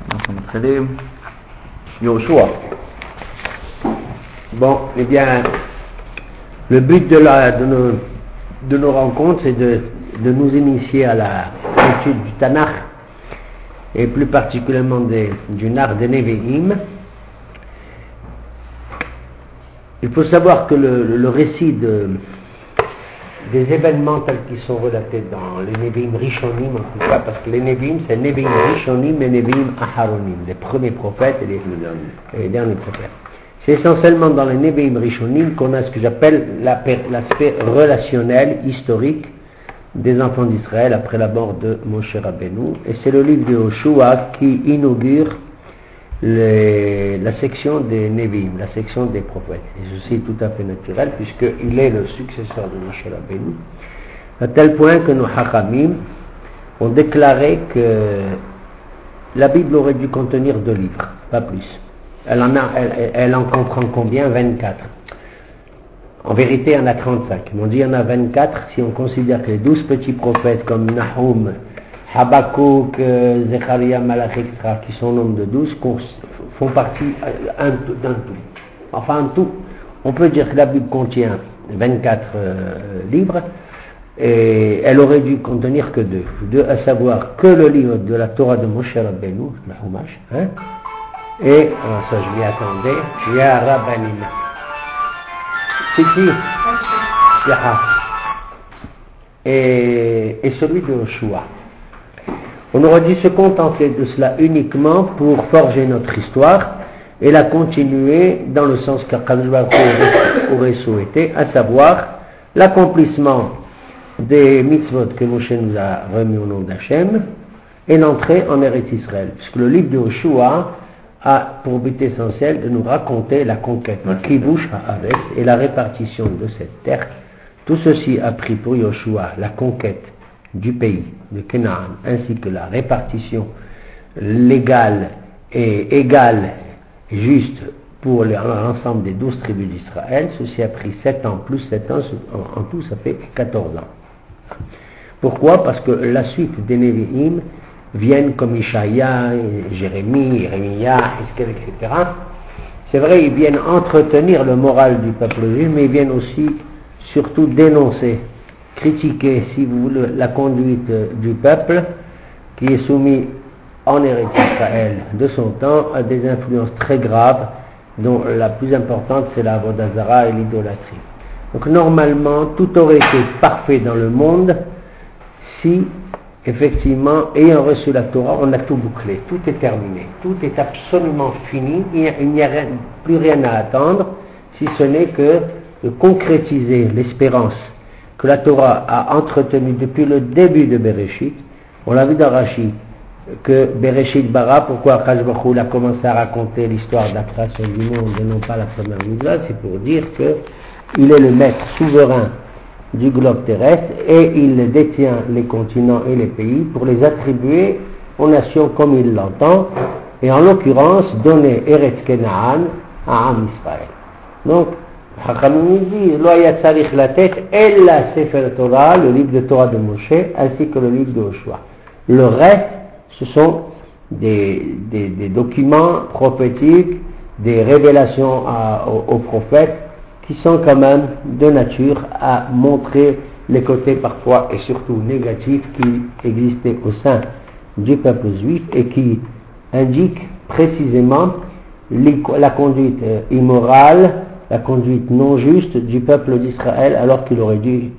אנחנו מתחילים יהושע. Bon, eh bien, le but de nos rencontres, c'est de nous initier à l'étude du Tanakh, et plus particulièrement du Nar des Nevi'im. Il faut savoir que le récit des événements tels qu'ils sont relatés dans les Nevi'im Rishonim, en tout cas, parce que les Nevi'im, c'est Nevi'im Rishonim et Nevi'im Aharonim, les premiers prophètes et les derniers prophètes. C'est essentiellement dans les Nevi'im Rishonim qu'on a ce que j'appelle l'aspect relationnel, historique des enfants d'Israël après la mort de Moshe Rabbeinu, et c'est le livre de Yoshua qui inaugure la section des Nevi'im, la section des prophètes. Et ceci est tout à fait naturel puisqu'il est le successeur de Moshe Rabbeinu, à tel point que nos Hachamim ont déclaré que la Bible aurait dû contenir 2 livres, pas plus. Elle en comprend combien? 24. En vérité, il y en a 35. Mais on dit qu'il y en a 24 si on considère que les 12 petits prophètes comme Nahum, Habakkuk, Zecharia, Malach, etc., qui sont au nombre de 12, font partie d'un tout. Enfin, un tout. On peut dire que la Bible contient 24 livres, et elle aurait dû contenir que 2, à savoir que le livre de la Torah de Moshe Rabbeinu, le Chumash, et, ça je m'y attendais, Ya Rabbanim. C'est qui? Et celui de Yoshua. On aurait dû se contenter de cela uniquement pour forger notre histoire et la continuer dans le sens qu'Akadosh Baruch Hu aurait souhaité, à savoir l'accomplissement des mitzvot que Moshe nous a remis au nom d'Hachem et l'entrée en Eretz Israël. Puisque le livre de Yoshua a pour but essentiel de nous raconter la conquête de Kibush Haaretz et la répartition de cette terre. Tout ceci a pris pour Yoshua la conquête du pays de Canaan ainsi que la répartition légale et égale et juste pour l'ensemble des 12 tribus d'Israël. Ceci a pris 7 ans plus 7 ans, en tout ça fait 14 ans. Pourquoi? Parce que la suite des Nevi'im viennent comme Ishaïa, Jérémie, Jérémia, Hizkel, etc. C'est vrai, ils viennent entretenir le moral du peuple juif, mais ils viennent aussi surtout dénoncer, critiquer, si vous voulez, la conduite du peuple qui est soumis en Eretz Israël de son temps à des influences très graves, dont la plus importante c'est la Avodah Zara et l'idolâtrie. Donc normalement, tout aurait été parfait dans le monde si effectivement, ayant reçu la Torah, on a tout bouclé, tout est terminé, tout est absolument fini, il n'y a plus rien à attendre, si ce n'est que de concrétiser l'espérance que la Torah a entretenue depuis le début de Bereshit. On l'a vu dans Rashi, que Bereshit bara, pourquoi Akadosh Baruch Hu a commencé à raconter l'histoire de la création du monde et non pas la première mitzvah, c'est pour dire qu'il est le maître souverain du globe terrestre et il détient les continents et les pays pour les attribuer aux nations comme il l'entend, et en l'occurrence donner Eretz Canaan à Am Israël. Donc Hachamim dit Lo haya tzarich latet ella Sefer Torah, le livre de Torah de Moshe, ainsi que le livre de Yoshua. Le reste, ce sont des documents prophétiques, des révélations aux prophètes, qui sont quand même de nature à montrer les côtés parfois et surtout négatifs qui existaient au sein du peuple juif et qui indiquent précisément la conduite immorale, la conduite non juste du peuple d'Israël, alors qu'il aurait dû,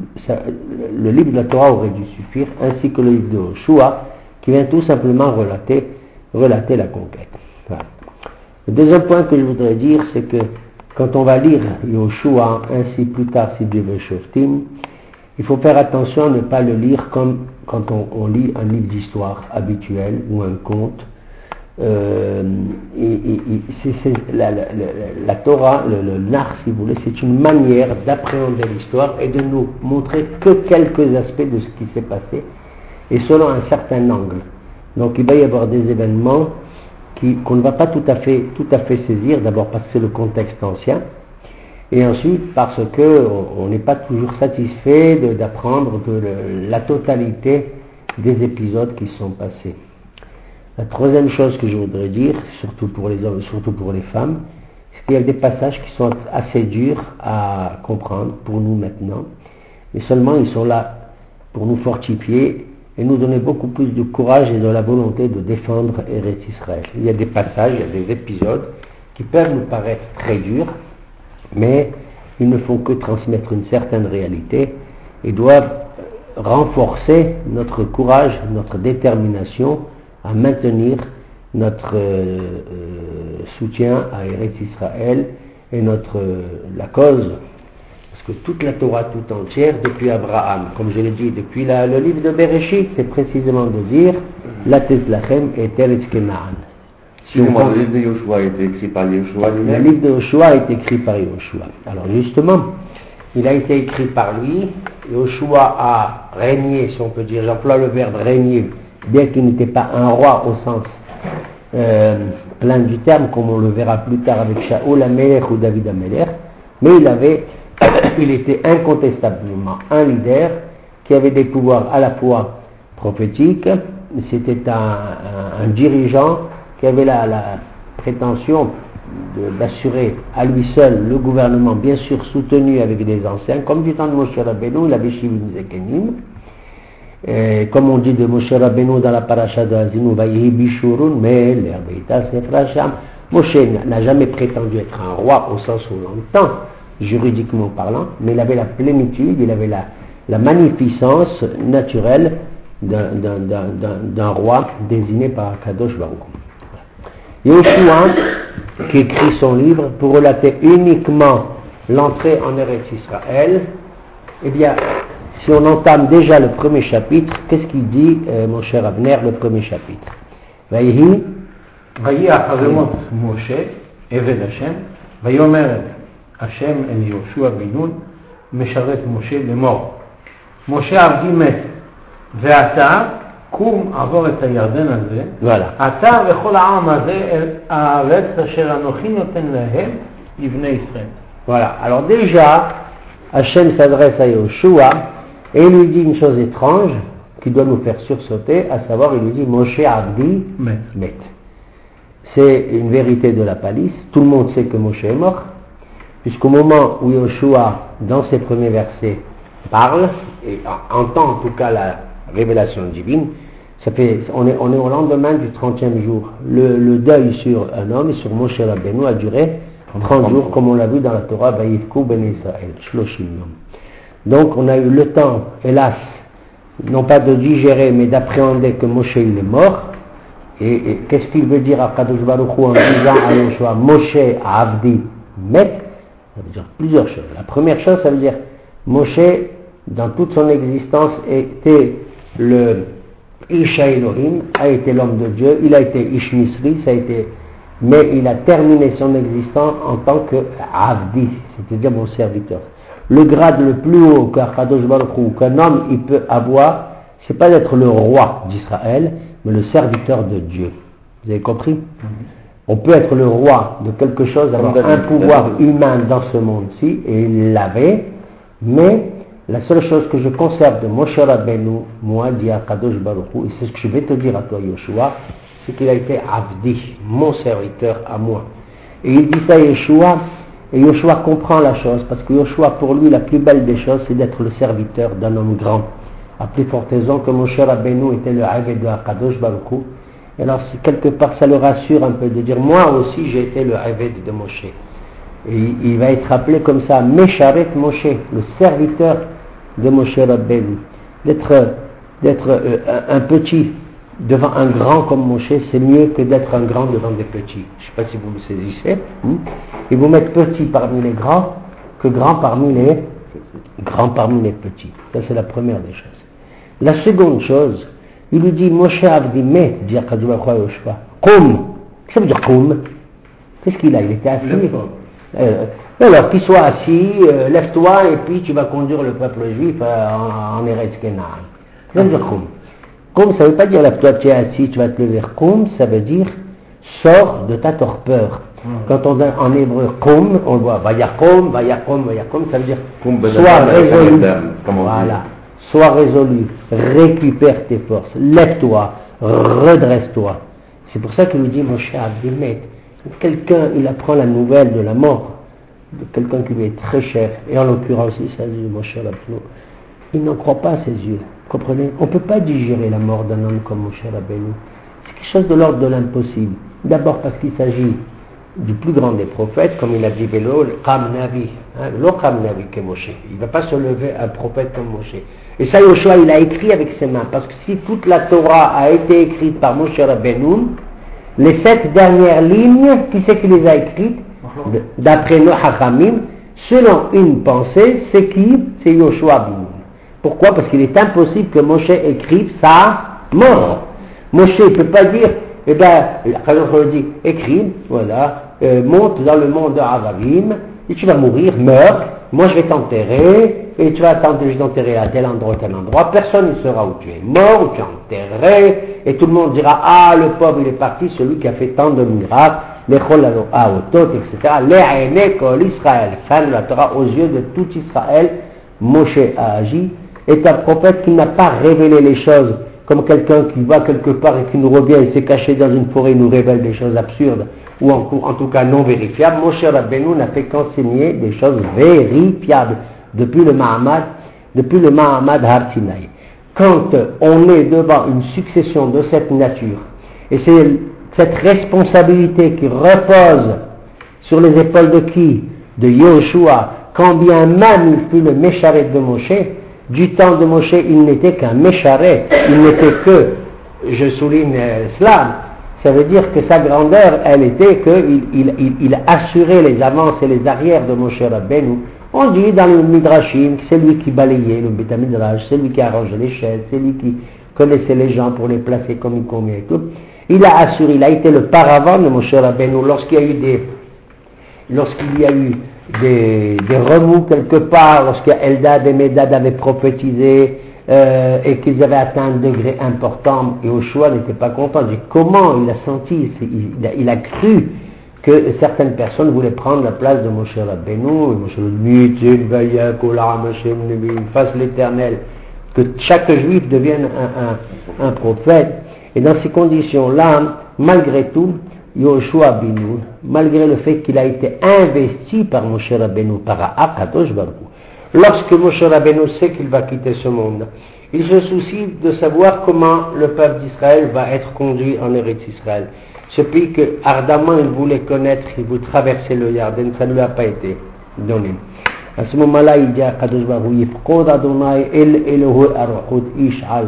le livre de la Torah aurait dû suffire, ainsi que le livre de Yoshua qui vient tout simplement relater la conquête. Voilà. Le deuxième point que je voudrais dire, c'est que quand on va lire Yoshua, ainsi plus tard si Dieu veut Shoftim, il faut faire attention à ne pas le lire comme quand on lit un livre d'histoire habituel ou un conte. La Torah, le Nar si vous voulez, c'est une manière d'appréhender l'histoire et de nous montrer que quelques aspects de ce qui s'est passé et selon un certain angle. Donc il va y avoir des événements qu'on ne va pas tout à fait saisir, d'abord parce que c'est le contexte ancien, et ensuite parce qu'on n'est pas toujours satisfait d'apprendre la totalité des épisodes qui sont passés. La troisième chose que je voudrais dire, surtout pour les hommes, surtout pour les femmes, c'est qu'il y a des passages qui sont assez durs à comprendre pour nous maintenant, mais seulement ils sont là pour nous fortifier et nous donner beaucoup plus de courage et de la volonté de défendre Eretz Israël. Il y a des passages, il y a des épisodes qui peuvent nous paraître très durs, mais ils ne font que transmettre une certaine réalité et doivent renforcer notre courage, notre détermination à maintenir notre soutien à Eretz Israël et la cause, parce que toute la Torah tout entière, depuis Abraham, comme je l'ai dit, depuis le livre de Bereshit, c'est précisément de dire la Lachem et Eretz Kenaan. Le livre de Yoshua a été écrit par Yoshua lui-même. Le livre de Yoshua a été écrit par Yoshua. Alors justement, il a été écrit par lui. Yoshua a régné, si on peut dire, j'emploie le verbe régner, bien qu'il n'était pas un roi au sens plein du terme, comme on le verra plus tard avec Shaoul Amelech ou David Amelech, mais il était incontestablement un leader qui avait des pouvoirs à la fois prophétiques. C'était un dirigeant qui avait la prétention d'assurer à lui seul le gouvernement, bien sûr soutenu avec des anciens, comme du temps de Moshe Rabbeinu, la Beshivim Zekenim. Comme on dit de Moshe Rabbeinu dans la paracha de Azinu, Vayihi Bishurun, mais l'herbeita Sefrasham. Moshe n'a jamais prétendu être un roi au sens où on l'entend, juridiquement parlant, mais il avait la plénitude, il avait la magnificence naturelle d'un roi désigné par Kadosh Baruch. Yoshua, qui écrit son livre pour relater uniquement l'entrée en Eretz Israël, eh bien, si on entame déjà le premier chapitre, qu'est-ce qu'il dit, mon cher Abner, le premier chapitre? Vayihi אחרימות משה, עבד השם, ויאמר השם אל יהושע בן נון, משרת משה לאמור. משה עבדי מת, ואתה קום עבור את הירדן הזה, אתה וכל העם הזה אל הארץ אשר אנוכי נותן להם לבני ישראל. Voilà, alors déjà, Hachem s'adresse à Yoshua et il lui dit une chose étrange qui doit nous faire sursauter, à savoir, il lui dit Moshe Abdi Met. C'est une vérité de la palisse, tout le monde sait que Moshe est mort, puisqu'au moment où Yoshua, dans ses premiers versets, parle, et entend en tout cas la révélation divine, on est au lendemain du 30e jour. Le deuil sur un homme, sur Moshe Rabbeinu, a duré 30 jours, comme on l'a vu dans la Torah, Vayivku ben Israël, Shloshim Yom. Donc on a eu le temps, hélas, non pas de digérer, mais d'appréhender que Moshe il est mort. Et qu'est-ce qu'il veut dire à Kadosh Baruch Hu en disant à Yoshua, Moshe Abdi Met? Ça veut dire plusieurs choses. La première chose, ça veut dire Moshe, dans toute son existence, était le Isha Elohim, a été l'homme de Dieu, il a été Ish Misri, mais il a terminé son existence en tant que Avdi, c'est-à-dire mon serviteur. Le grade le plus haut qu'Akadosh Baruch Hu, qu'un homme il peut avoir, c'est pas d'être le roi d'Israël, mais le serviteur de Dieu. Vous avez compris? On peut être le roi de quelque chose, avoir un pouvoir humain dans ce monde-ci, et il l'avait, mais la seule chose que je conserve de Moshe Rabbeinu, moi, dit Akadosh Baruch Hu, et c'est ce que je vais te dire à toi, Yoshua, c'est qu'il a été Avdi, mon serviteur à moi. Et il dit ça à Yoshua, et Yoshua comprend la chose, parce que Yoshua, pour lui, la plus belle des choses, c'est d'être le serviteur d'un homme grand. À plus forte raison que Moshe Rabbeinu était le Aved de Akadosh Baruch Hu. Et alors, quelque part, ça le rassure un peu de dire, moi aussi, j'ai été le Aved de Moshe. Et il va être appelé comme ça, Mesharet Moshe, le serviteur de Moshe Rabbeinu. D'être un petit devant un grand comme Moshe, c'est mieux que d'être un grand devant des petits. Je ne sais pas si vous me saisissez. Et vous mettre petit parmi les grands que grand parmi les petits. Ça, c'est la première des choses. La seconde chose, il lui dit, Moshe Avdi Met, dit Akadosh Baruch Hu Yoshua, Qum. Qu'est-ce que ça veut dire Qum? Qu'est-ce qu'il a? Il était assis. Alors, qu'il soit assis, lève-toi et puis tu vas conduire le peuple juif en Eretz Kenaan. Ça veut dire Qum. Qum, ça ne veut pas dire lève-toi, tu es assis, tu vas te lever. Qum, ça veut dire sors de ta torpeur. Quand on dit en hébreu Qum, on voit Vayakom, Vayakom, Vayakom, ça veut dire sois résolu. Voilà. Sois résolu, récupère tes forces, lève-toi, redresse-toi. C'est pour ça qu'il nous dit Moshe Abdimet. Quelqu'un, il apprend la nouvelle de la mort de quelqu'un qui lui est très cher, et en l'occurrence, il s'agit de Moshe Rabbeinu. Il n'en croit pas à ses yeux. Comprenez? On ne peut pas digérer la mort d'un homme comme Moshe Rabbeinu. C'est quelque chose de l'ordre de l'impossible. D'abord parce qu'il s'agit du plus grand des prophètes, comme il a dit Vélo, le Qam Navi, le Qam Navi que Moshe. Il ne va pas se lever un prophète comme Moshe. Et ça, Yoshua, il a écrit avec ses mains, parce que si toute la Torah a été écrite par Moshe Rabbeinu, les 7 dernières lignes, qui c'est qui les a écrites? D'après nos Hachamim, selon une pensée, c'est qui? C'est Yoshua Binoun. Pourquoi? Parce qu'il est impossible que Moshe écrive sa mort. Moshe ne peut pas dire, eh bien, quand on dit, écrive, voilà, monte dans le monde de Aravim, et tu vas mourir, meurs, moi je vais t'enterrer, et tu vas t'enterrer à tel endroit, personne ne saura où tu es mort, où tu es enterré, et tout le monde dira, ah, le pauvre il est parti, celui qui a fait tant de miracles, les cholalo aotot, etc., les aînés kol Israël, fin de la Torah, aux yeux de tout Israël, Moshe a agi, est un prophète qui n'a pas révélé les choses, comme quelqu'un qui va quelque part et qui nous revient et s'est caché dans une forêt et nous révèle des choses absurdes, ou en tout cas non vérifiables. Moshe Rabbeinu n'a fait qu'enseigner des choses vérifiables, depuis le Mahamad Har Sinai. Quand on est devant une succession de cette nature, et c'est cette responsabilité qui repose sur les épaules de qui? De Yoshua, quand bien même il fut le Mécharet de Moshe, du temps de Moshe il n'était qu'un Mécharet, il n'était que, je souligne cela, ça veut dire que sa grandeur, elle était qu'il assurait les avances et les arrières de Moshe Rabbeinu. On dit dans le Midrashim que c'est lui qui balayait le Beth Midrash, c'est lui qui arrangeait les chaises, c'est lui qui connaissait les gens pour les placer comme il convient et tout. Il a assuré, il a été le paravent de Moshe Rabbeinu lorsqu'il y a eu des remous quelque part, lorsqu'Eldad et Medad avaient prophétisé et qu'ils avaient atteint un degré important, et Yoshua n'était pas content. Il dit comment il a senti, il a cru que certaines personnes voulaient prendre la place de Moshe Rabbeinu, et Moshe lui dit, fasse l'éternel, que chaque juif devienne un prophète. Et dans ces conditions-là, malgré tout, Yoshua Binoun, malgré le fait qu'il a été investi par Moshe Rabbeinu, par Akadosh Baruch Hu, lorsque Moshe Rabbeinu sait qu'il va quitter ce monde, il se soucie de savoir comment le peuple d'Israël va être conduit en Eretz Israël. Ce pays que ardemment il voulait connaître, il voulait traverser le Yarden, ça ne lui a pas été donné. À ce moment-là, il dit à Kadosh Baruch Hu, Yifkod Adonai El Elohu Aruchot Ish'al,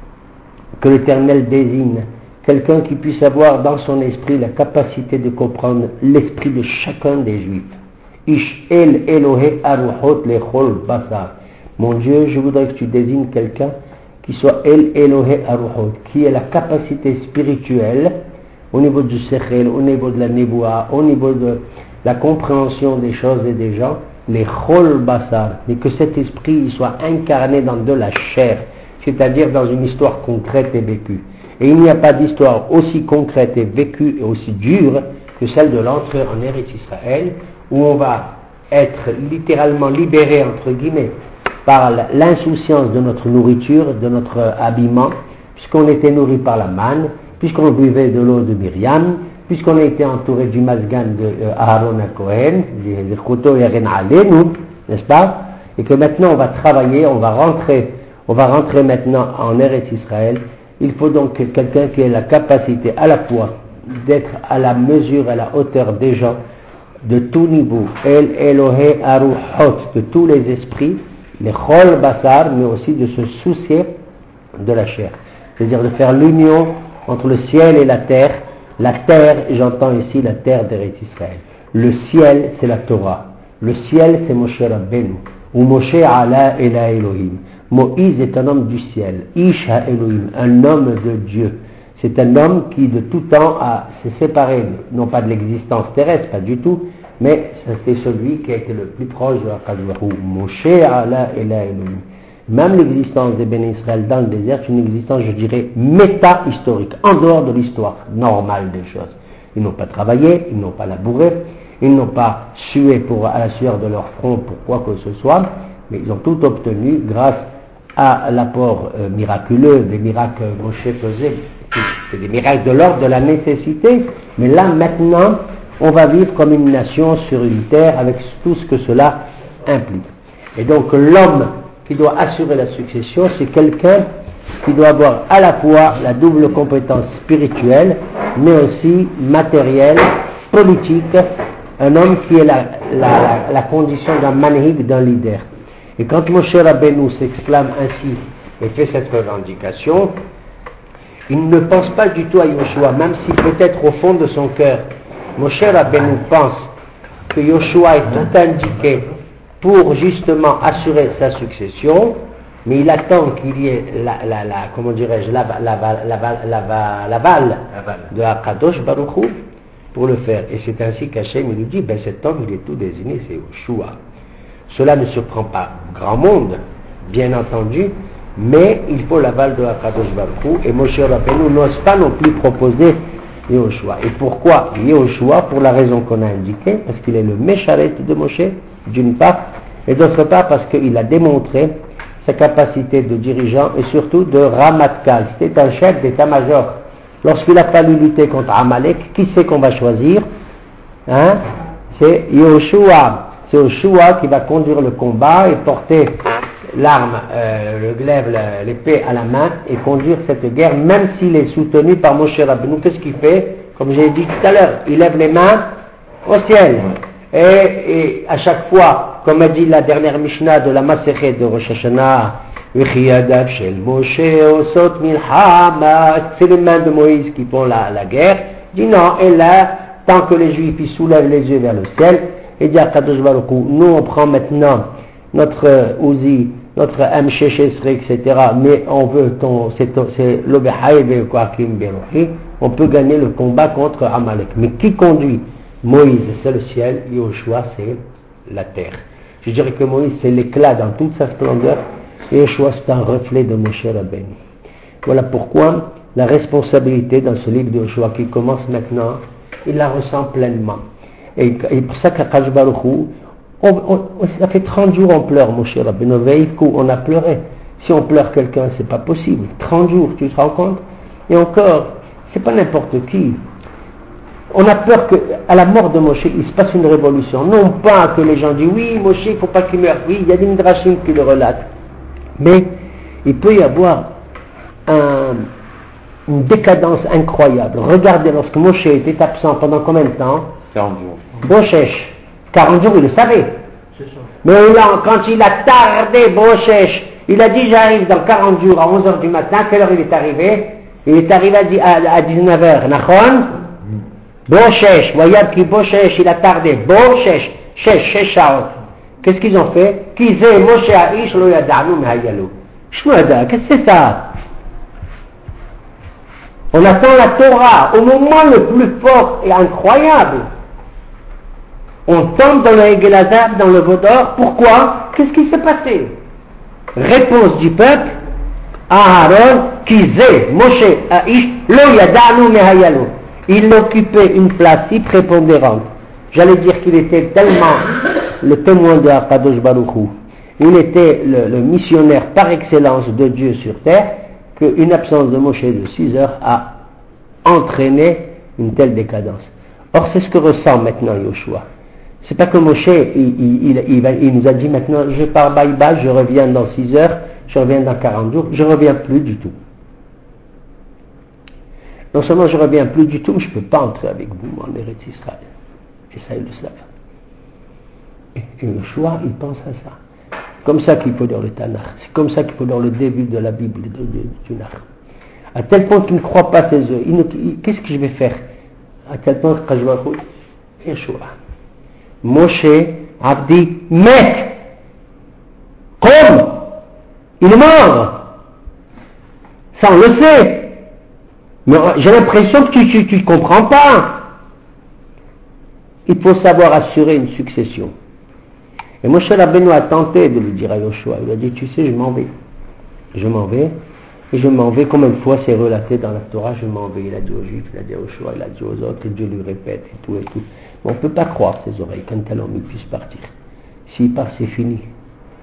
que l'Éternel désigne quelqu'un qui puisse avoir dans son esprit la capacité de comprendre l'esprit de chacun des Juifs. Ish El Elohe Aruchot Lechol Basar. Mon Dieu, je voudrais que tu désignes quelqu'un qui soit El Elohe Aruchot, qui ait la capacité spirituelle au niveau du Sechel, au niveau de la Néboua, au niveau de la compréhension des choses et des gens, les Chol Basar, mais que cet esprit il soit incarné dans de la chair, c'est-à-dire dans une histoire concrète et vécue. Et il n'y a pas d'histoire aussi concrète et vécue et aussi dure que celle de l'entrée en Eretz Israël, où on va être littéralement libéré, entre guillemets, par l'insouciance de notre nourriture, de notre habillement, puisqu'on était nourri par la manne, puisqu'on buvait de l'eau de Myriam, puisqu'on a été entouré du mazgan de Aaron à Cohen, de Choto et Ren Alenu, n'est-ce pas? Et que maintenant on va travailler, on va rentrer maintenant en Eretz Israël. Il faut donc quelqu'un qui ait la capacité à la fois d'être à la mesure, à la hauteur des gens, de tout niveau, El Elohe Aruchot, de tous les esprits, les Chol Basar, mais aussi de se soucier de la chair. C'est-à-dire de faire l'union entre le ciel et la terre, j'entends ici la terre d'Eretz Israël. Le ciel, c'est la Torah. Le ciel, c'est Moshe Rabbeinu. Ou Moshe Ala Ela Elohim. Moïse est un homme du ciel. Ish Ha-Elohim, un homme de Dieu. C'est un homme qui de tout temps s'est séparé, non pas de l'existence terrestre, pas du tout, mais c'était celui qui a été le plus proche de Akadosh Baruch Hu. Moshe Ala Ela Elohim. Même l'existence des Béné Israël dans le désert, c'est une existence, je dirais, méta-historique, en dehors de l'histoire normale des choses. Ils n'ont pas travaillé, ils n'ont pas labouré, ils n'ont pas sué à la sueur de leur front pour quoi que ce soit, mais ils ont tout obtenu grâce à l'apport miraculeux, des miracles que Moshe faisait, c'est des miracles de l'ordre de la nécessité, mais là maintenant, on va vivre comme une nation sur une terre avec tout ce que cela implique. Et donc l'homme qui doit assurer la succession, c'est quelqu'un qui doit avoir à la fois la double compétence spirituelle, mais aussi matérielle, politique, un homme qui est la condition d'un manhig, d'un leader. Et quand Moshe Rabbeinu s'exclame ainsi et fait cette revendication, il ne pense pas du tout à Yoshua, même si peut-être au fond de son cœur, Moshe Rabbeinu pense que Yoshua est tout indiqué pour justement assurer sa succession, mais il attend qu'il y ait comment dirais-je, l'aval de Akadosh Baruch Hu pour le faire. Et c'est ainsi qu'Hachem nous dit, cet homme il est tout désigné, c'est Yoshua. Cela ne surprend pas grand monde, bien entendu, mais il faut l'aval de Akadosh Baruch Hu, et Moshe Rabbeinu n'ose pas non plus proposer Yehoshua. Et pourquoi Yehoshua? Pour la raison qu'on a indiquée, parce qu'il est le Mesharet de Moshe, d'une part, et d'autre part parce qu'il a démontré sa capacité de dirigeant et surtout de Ramatkal. C'était un chef d'état-major. Lorsqu'il a fallu lutter contre Amalek, qui c'est qu'on va choisir? C'est Yehoshua. C'est Yehoshua qui va conduire le combat et porter l'arme, le glaive, l'épée à la main et conduire cette guerre, même s'il est soutenu par Moshe Rabbeinu. Qu'est-ce qu'il fait? Comme j'ai dit tout à l'heure, il lève les mains au ciel. Et à chaque fois, comme a dit la dernière Mishnah de la Masechet de Rosh Hashanah, c'est les mains de Moïse qui font la guerre. Il dit non, et là, tant que les Juifs ils soulèvent les yeux vers le ciel, et dit à Kadosh Baruch Hu, nous on prend maintenant notre Uzi, notre M6, etc., mais on veut c'est l'Obehaï Ve'Koakim Beruhi, on peut gagner le combat contre Amalek. Mais qui conduit Moïse? C'est le ciel, Yehoshua c'est la terre. Je dirais que Moïse c'est l'éclat dans toute sa splendeur, et Yehoshua c'est un reflet de Moshe Rabbeinu. Voilà pourquoi la responsabilité dans ce livre de Yehoshua qui commence maintenant, il la ressent pleinement. Et pour ça qu'Akadosh Baruch Hu, ça fait 30 jours on pleure, Moshe Rabbeinu, on a pleuré. Si on pleure quelqu'un, c'est pas possible. 30 jours, tu te rends compte? Et encore, c'est pas n'importe qui. On a peur qu'à la mort de Moshe, il se passe une révolution. Non pas que les gens disent, oui, Moshe, il ne faut pas qu'il meure. Oui, il y a des midrashim qui le relatent. Mais il peut y avoir une décadence incroyable. Regardez, lorsque Moshe était absent pendant combien de temps? 40 jours. Bochesh. 40 jours, il le savait. Mais là, quand il a tardé, Bochesh, il a dit j'arrive dans 40 jours à 11h du matin. Quelle heure il est arrivé? Il est arrivé à 19h. Nachon? Bochesh. Voyez qui Bochesh, il a tardé. Bochesh. Sheshaot. Qu'est-ce qu'ils ont fait? Kizé Moshe Aish lo yada'nu mehayalo. Shmuada, qu'est-ce que c'est ça? On attend la Torah au moment le plus fort et incroyable. On tombe dans le Egel-Azab, dans le Vaudor. Pourquoi? Qu'est-ce qui s'est passé? Réponse du peuple, Aaron, Kizé, Moshe, Aish, lo yada'nu mehayalo. Il occupait une place si prépondérante. J'allais dire qu'il était tellement le témoin de Akadosh Baruch Hu. Il était le missionnaire par excellence de Dieu sur terre, qu'une absence de Moshe de 6 heures a entraîné une telle décadence. Or, c'est ce que ressent maintenant Yoshua. C'est pas que Moshe, il nous a dit maintenant, je pars bye-bye, je reviens dans 6 heures, je reviens dans 40 jours, je reviens plus du tout. Non seulement je reviens plus du tout, mais je ne peux pas entrer avec vous en Eretz Israël. Et ça, ils le savent. Et Yoshua, il pense à ça. Comme ça qu'il faut dans le Tanakh. C'est comme ça qu'il faut dans le début de la Bible, du Nach. À tel point qu'il ne croit pas ses yeux. Qu'est-ce que je vais faire? À tel point que je vais dire, Yoshua. Moshe Abdi Met. Comme il est mort. Ça, on le sait. Mais j'ai l'impression que tu ne comprends pas. Il faut savoir assurer une succession. Et Moshe Rabbeinu a tenté de lui dire à Yoshua, il a dit, tu sais, je m'en vais. Je m'en vais, et je m'en vais, combien de fois c'est relaté dans la Torah, je m'en vais. Il a dit aux Juifs, il a dit à Yoshua, il a dit aux autres, et Dieu lui répète, et tout, et tout. Mais on ne peut pas croire ses oreilles qu'un tel homme puisse partir. S'il part, c'est fini.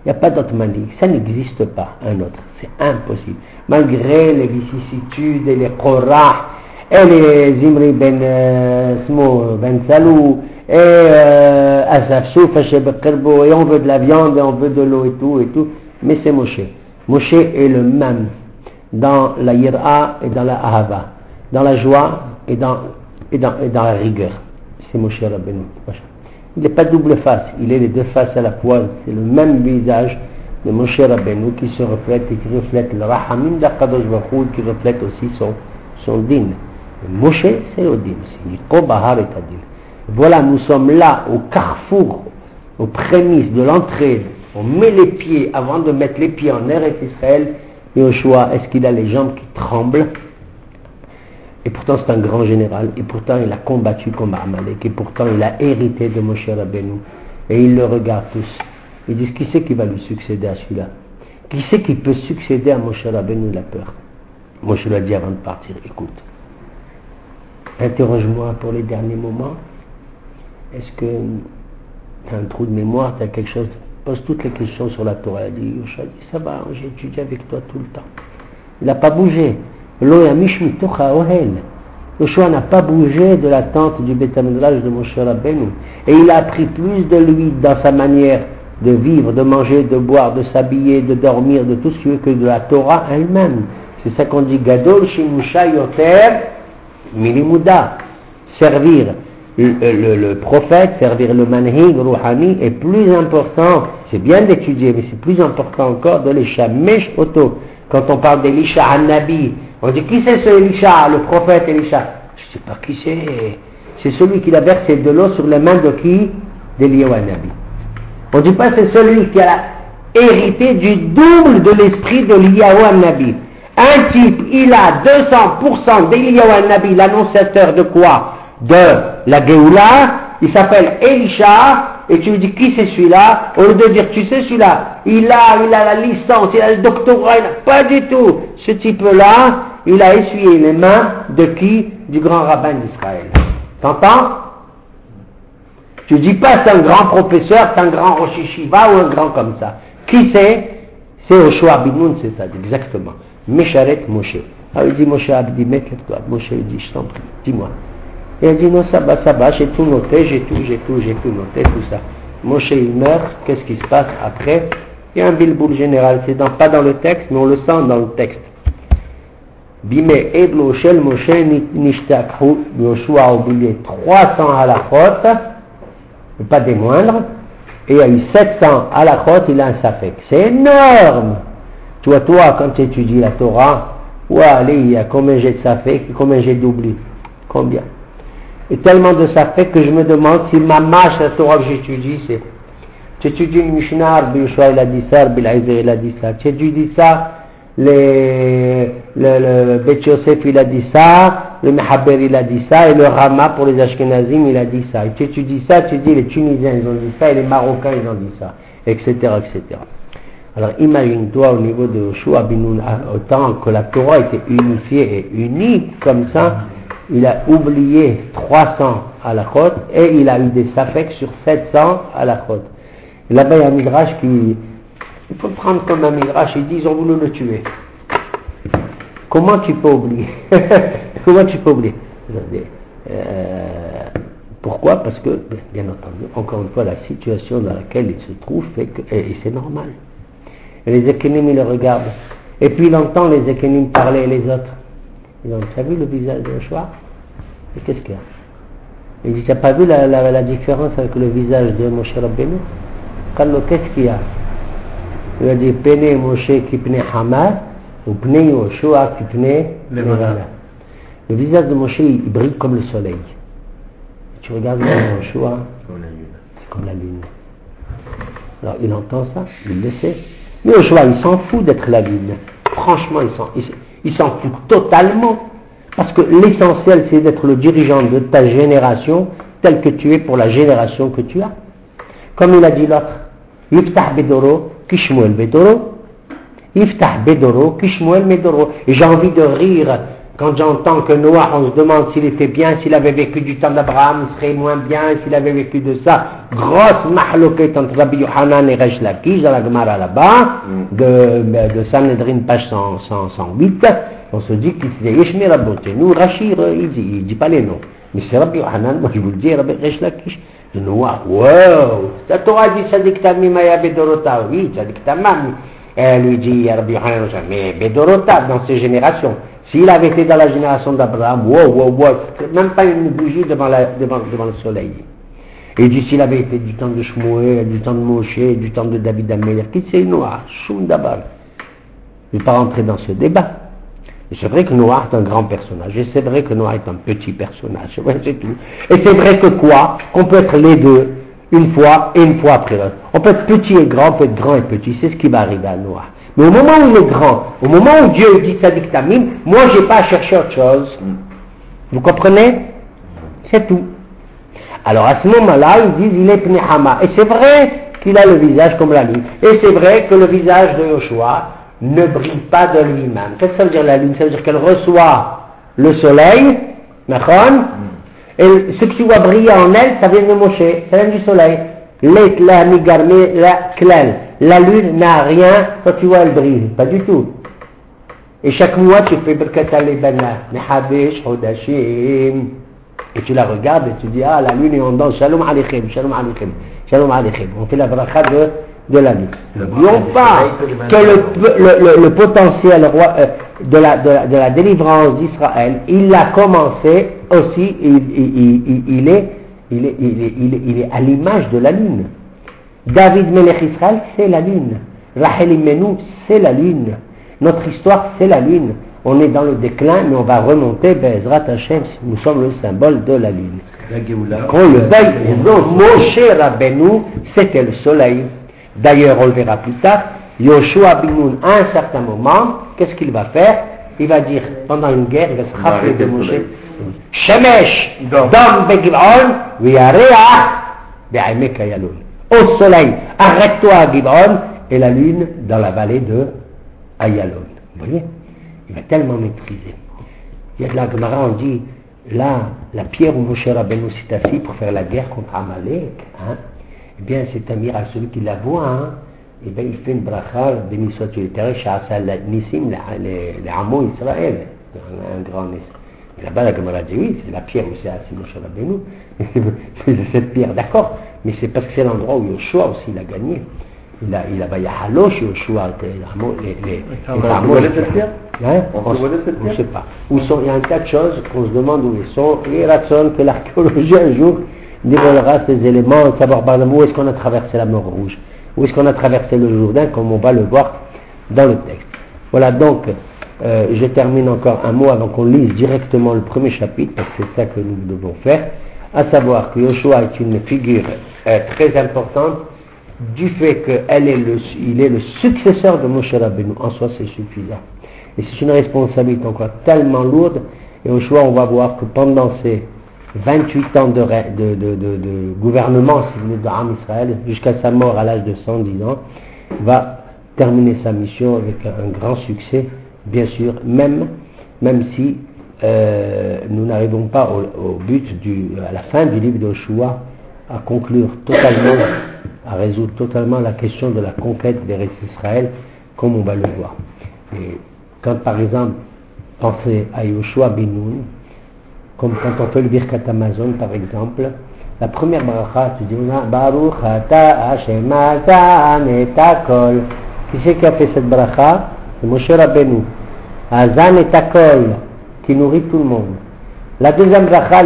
Il n'y a pas d'autre manière. Ça n'existe pas, un autre. C'est impossible. Malgré les vicissitudes et les Korah, et les Zimri ben Salou, et Asaf Souf, et on veut de la viande, et on veut de l'eau et tout. Mais c'est Moshe. Moshe est le même dans la Yira et dans la Ahava, dans la joie et dans la rigueur. C'est Moshe Rabbeinu. Il n'est pas double face, il est les deux faces à la fois. C'est le même visage de Moshe Rabbeinu qui se reflète et qui reflète le Rahamim d'Akadosh Baruch Hu, qui reflète aussi son din. Moshe, c'est le din. C'est Yiko Bahar et Adin. Voilà, nous sommes là au carrefour, aux prémices de l'entrée. On met les pieds, avant de mettre les pieds en Eretz Israël, Yoshua, est-ce qu'il a les jambes qui tremblent? Et pourtant c'est un grand général, et pourtant il a combattu comme Amalek, et pourtant il a hérité de Moshe Rabbeinu, et il le regarde tous. Ils disent, qui c'est qui va lui succéder à celui-là? Qui c'est qui peut succéder à Moshe Rabbeinu? Il a peur. Moshe lui a dit avant de partir, écoute, interroge-moi pour les derniers moments. Est-ce que tu as un trou de mémoire, tu as quelque chose? Pose toutes les questions sur la Torah. Il dit, Yoshua dit, ça va, j'ai étudié avec toi tout le temps. Il n'a pas bougé. Yoshua n'a pas bougé de la tente du Beth Midrash de Moshe Rabbeinu. Et il a appris plus de lui dans sa manière de vivre, de manger, de boire, de s'habiller, de dormir, de tout ce qu'il veut que de la Torah elle-même. C'est ça qu'on dit, Gadol Shimusha Yoter Milimuda. Servir le prophète, servir le manhig, Rouhani, est plus important. C'est bien d'étudier, mais c'est plus important encore de l'Ishamesh Oto. Quand on parle d'Elisha Hannabi, on dit qui c'est ce Elisha, le prophète Elisha? Je ne sais pas qui c'est. C'est celui qui a versé de l'eau sur les mains de qui? D'Eliyahu Hannabi. On ne dit pas c'est celui qui a hérité du double de l'esprit de Eliyahu Hannabi. Un type, il a 200% d'Eliyahu Hannabi, l'annonciateur de quoi? De la Géoula, il s'appelle Elisha, et tu lui dis qui c'est celui-là, au lieu de dire tu sais celui-là, il a la licence, il a le doctorat, pas du tout. Ce type-là, il a essuyé les mains de qui? Du grand rabbin d'Israël. T'entends? Tu dis pas c'est un grand professeur, c'est un grand Rosh Yeshiva ou un grand comme ça. Qui c'est? C'est Yoshua ben Nun, c'est ça, exactement. Mesharet Moshe. Alors il dit Moshe Abdi, mets-toi. Moshe lui dit, je t'en prie, dis-moi. Et il dit non, ça va, j'ai tout noté, j'ai tout noté, tout ça. Moshe il meurt, qu'est-ce qui se passe après? Il y a un bilboul général, c'est pas dans le texte, mais on le sent dans le texte. Bime Eblo Shel Moshe Nishtakhu, Yoshua a oublié 300 halachot, pas des moindres, et il y a eu 700 halachot, il a un safek. C'est énorme! Toi, quand tu étudies la Torah, allez, il y a combien j'ai de safek, combien j'ai d'oubli? Combien? Et tellement de safek que je me demande si ma marche, la Torah que j'étudie, c'est... Tu étudies une Mishnah, Rabbi Yoshua il a dit ça, Rabbi Eliezer il a dit ça. Tu étudies ça, le Bet Yosef il a dit ça, le Mehaber il a dit ça, et le Rama pour les Ashkenazim il a dit ça. Et tu étudies ça, tu dis les Tunisiens ils ont dit ça, et les Marocains ils ont dit ça, etc. etc. Alors imagine-toi au niveau de Yoshua ben Nun, autant que la Torah était unifiée et unique comme ça, il a oublié 300 halachot et il a eu des safek sur 700 halachot. Et là-bas il y a un midrash qui, il faut le prendre comme un midrash, ils disent ils ont voulu le tuer. Comment tu peux oublier? Comment tu peux oublier? Pourquoi? Parce que, bien entendu, encore une fois, la situation dans laquelle il se trouve fait que, et c'est normal. Et les Ekenim, ils le regardent. Et puis il entend les Ekenim parler les autres. Ils ont, tu as vu le visage de Yoshua? Et qu'est-ce qu'il y a? Il dit, tu n'as pas vu la différence avec le visage de Moshe Rabbeinu? Carlo, qu'est-ce qu'il y a? Il a dit, Pene Moshe ki pne Hamad, ou Pne Yoshua ki pne Levana. Le visage de Moshe, il brille comme le soleil. Tu regardes Yoshua, c'est comme la lune. Alors il entend ça, il le sait. Mais Yoshua, il s'en fout d'être la lune. Franchement, il s'en fout totalement. Parce que l'essentiel, c'est d'être le dirigeant de ta génération, tel que tu es pour la génération que tu as. Comme il a dit l'autre, Yiftah Bedoro, Kishmuel Bedoro, Yiftah Bedoro, Kishmuel Bedoro. Et j'ai envie de rire Quand j'entends que Noah, on se demande s'il était bien, s'il avait vécu du temps d'Abraham, il serait moins bien, s'il avait vécu de ça. Grosse mahloquette entre Rabbi Yochanan et Resh Lakish dans la Gemara là-bas, de Sanhedrin, page 108. On se dit qu'il disait Yeshmi Rabbotenu, Rachir, il dit pas les noms. Mais c'est Rabbi Yochanan, moi je vous le dis, Rabbi Resh Lakish. De Noah, wow! La Torah dit Tzadik Tamim Aya Bedorota, oui, Tzadik Tamam. Elle lui dit Rabbi Yochanan, mais Bedorota, dans ses générations. S'il avait été dans la génération d'Abraham, wow, même pas une bougie devant le soleil. Et il dit s'il avait été du temps de Shmuel, du temps de Moshe, du temps de David Ameler, qui c'est Noah? Shum Dabar. Je ne vais pas rentrer dans ce débat. Et c'est vrai que Noah est un grand personnage, et c'est vrai que Noah est un petit personnage, c'est vrai, c'est tout. Et c'est vrai que quoi? Qu'on peut être les deux, une fois et une fois après l'autre. On peut être petit et grand, on peut être grand et petit, c'est ce qui va arriver à Noah. Mais au moment où il est grand, au moment où Dieu dit Tzadik Tamim, moi j'ai pas à chercher autre chose. Vous comprenez? C'est tout. Alors à ce moment-là, ils disent il est Pnehama. Et c'est vrai qu'il a le visage comme la lune. Et c'est vrai que le visage de Yoshua ne brille pas de lui-même. Qu'est-ce que ça veut dire la lune? Ça veut dire qu'elle reçoit le soleil, d'accord? Et ce que tu vois briller en elle, ça vient de Moshe, ça vient du soleil. La lune n'a rien quand tu vois elle brille, pas du tout. Et chaque mois tu fais Birkat al-Lebana, Mehadesh, Hodashim, et tu la regardes et tu dis la lune est en danse, Shalom Aleichem, Shalom Aleichem, Shalom Aleichem. On fait la bracha de la lune. N'oublions pas que le potentiel de la délivrance d'Israël, il a commencé aussi, il est à l'image de la lune. David Melech Israël, c'est la lune. Rachel Imenu, c'est la lune. Notre histoire, c'est la lune. On est dans le déclin, mais on va remonter, Bezrat Hashem, nous sommes le symbole de la lune. Qu'on le veuille ou non, Moshe Rabbeinu, c'était le soleil. D'ailleurs, on le verra plus tard, Yoshua bin Nun, à un certain moment, qu'est-ce qu'il va faire? Il va dire, pendant une guerre, il va se rappeler de Moshe, Shemesh, Dom Begivon, Viareach, Be'amek Ayalon. Au soleil, arrête-toi à Gibon, et la lune dans la vallée de Ayalon. Vous voyez? Il va tellement maîtriser. Il y a de la Gemara, on dit, là, la pierre où Moshe Rabbeinu s'est assis pour faire la guerre contre Amalek, eh bien, c'est un miracle. Celui qui la voit, eh bien, il fait une bracha, béni soit-tu l'éternel, Sha'asal Nissim, les Hamo Israël, un grand Nissim. Et là-bas, la Gemara dit, oui, c'est la pierre où s'est assis Moshe Rabbeinu. C'est cette pierre, d'accord, mais c'est parce que c'est l'endroit où Yoshua aussi il a gagné. Il a Bayahalosh, Yoshua, les Hamo. On ne sait pas. Il y a un tas de choses qu'on se demande où ils sont, et Ratson, que l'archéologie un jour dévoilera ces éléments, savoir où est-ce qu'on a traversé la mer Rouge, où est-ce qu'on a traversé le Jourdain, comme on va le voir dans le texte. Voilà, donc, je termine encore un mot avant qu'on lise directement le premier chapitre, parce que c'est ça que nous devons faire, à savoir que Yoshua est une figure très importante, du fait qu'il est le successeur de Moshe Rabbeinu. En soi, c'est suffisant. Et c'est une responsabilité encore tellement lourde, et Yoshua, on va voir que pendant ces 28 ans de gouvernement, si vous voulez, d'Am Israël, jusqu'à sa mort à l'âge de 110 ans, va terminer sa mission avec un grand succès, bien sûr, même si nous n'arrivons pas au but, à la fin du livre de Yoshua, à conclure totalement, à résoudre totalement la question de la conquête d'Eretz Israël, comme on va le voir. Et quand, par exemple, pensez à Yoshua bin Nun, comme quand on fait le Birkat Amazon, par exemple, la première bracha, tu dis, Baruch ata Hashem azan et akol. Qui c'est qui a fait cette bracha? C'est Moshe Rabbeinu. Azan et akol, qui nourrit tout le monde. La deuxième bracha,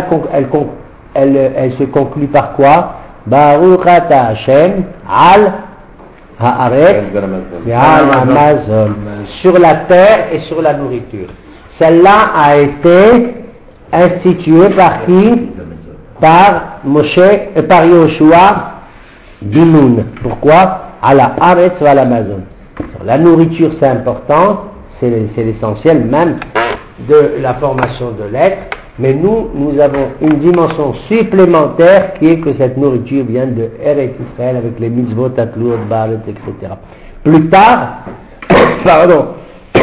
elle se conclut par quoi? Baruch ata Hashem al haaretz et al Amazon. Sur la terre et sur la nourriture. Celle-là a été institué par qui? Par Moshe et par Yoshua bin Nun. Pourquoi? À la Haaretz ou à l'Amazon. La nourriture, c'est important, c'est l'essentiel même de la formation de l'être, mais nous avons une dimension supplémentaire qui est que cette nourriture vient de Eretz Israël avec les mitzvot, Atlur, Baret, etc. Plus tard,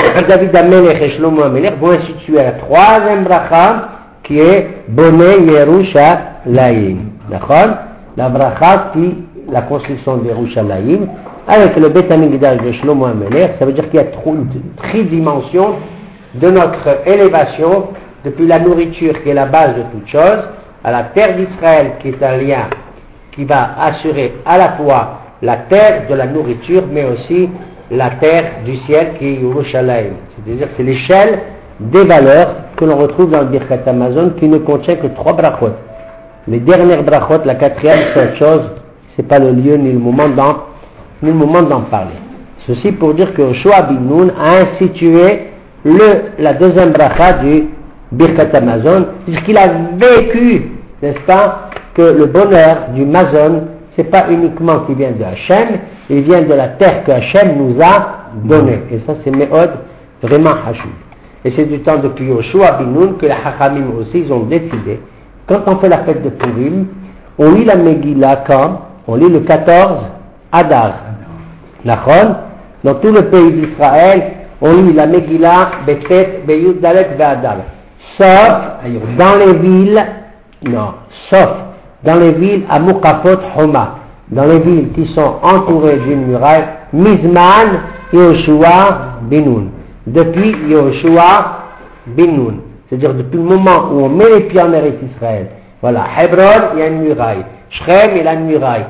David Amelech et Shlomo Amelech vont instituer la troisième bracha qui est Bonei Yerushalayim. D'accord? La bracha qui, la construction de Yerushalayim, avec le Beth Amikdash de Shlomo Amelech, ça veut dire qu'il y a une tridimension de notre élévation depuis la nourriture qui est la base de toute chose, à la terre d'Israël qui est un lien qui va assurer à la fois la terre de la nourriture, mais aussi la terre du ciel qui est Yerushalayim. C'est-à-dire c'est l'échelle des valeurs que l'on retrouve dans le Birkat Hamazon qui ne contient que 3 brachot. Les dernières brachot, la 4e, c'est autre chose, c'est pas le lieu ni le moment d'en parler. Ceci pour dire que Yoshua bin Nun a institué la deuxième bracha du Birkat Hamazon, puisqu'il a vécu, n'est-ce pas, que le bonheur du Mazon, c'est pas uniquement qu'il vient de Hachem, il vient de la terre que Hachem nous a donnée. Et ça, c'est Me'od, vraiment Hachou. Et c'est du temps depuis Yoshua bin Nun que les Hachamim aussi, ils ont décidé, quand on fait la fête de Purim, on lit la Megillah quand on lit le 14 Adar. Nachon, dans tout le pays d'Israël, on lit la Megillah, Betet, Beyud, Dalet, Ve'adar. Sauf dans les villes, sauf dans les villes à Mukafot Homa, dans les villes qui sont entourées d'une muraille, Mizman, Yoshua, Bin-Nun. Depuis Yoshua, Bin-Nun. C'est-à-dire depuis le moment où on met les pieds en Eretz Israël. Voilà, Hebron, il y a une muraille. Shrem, il a une muraille.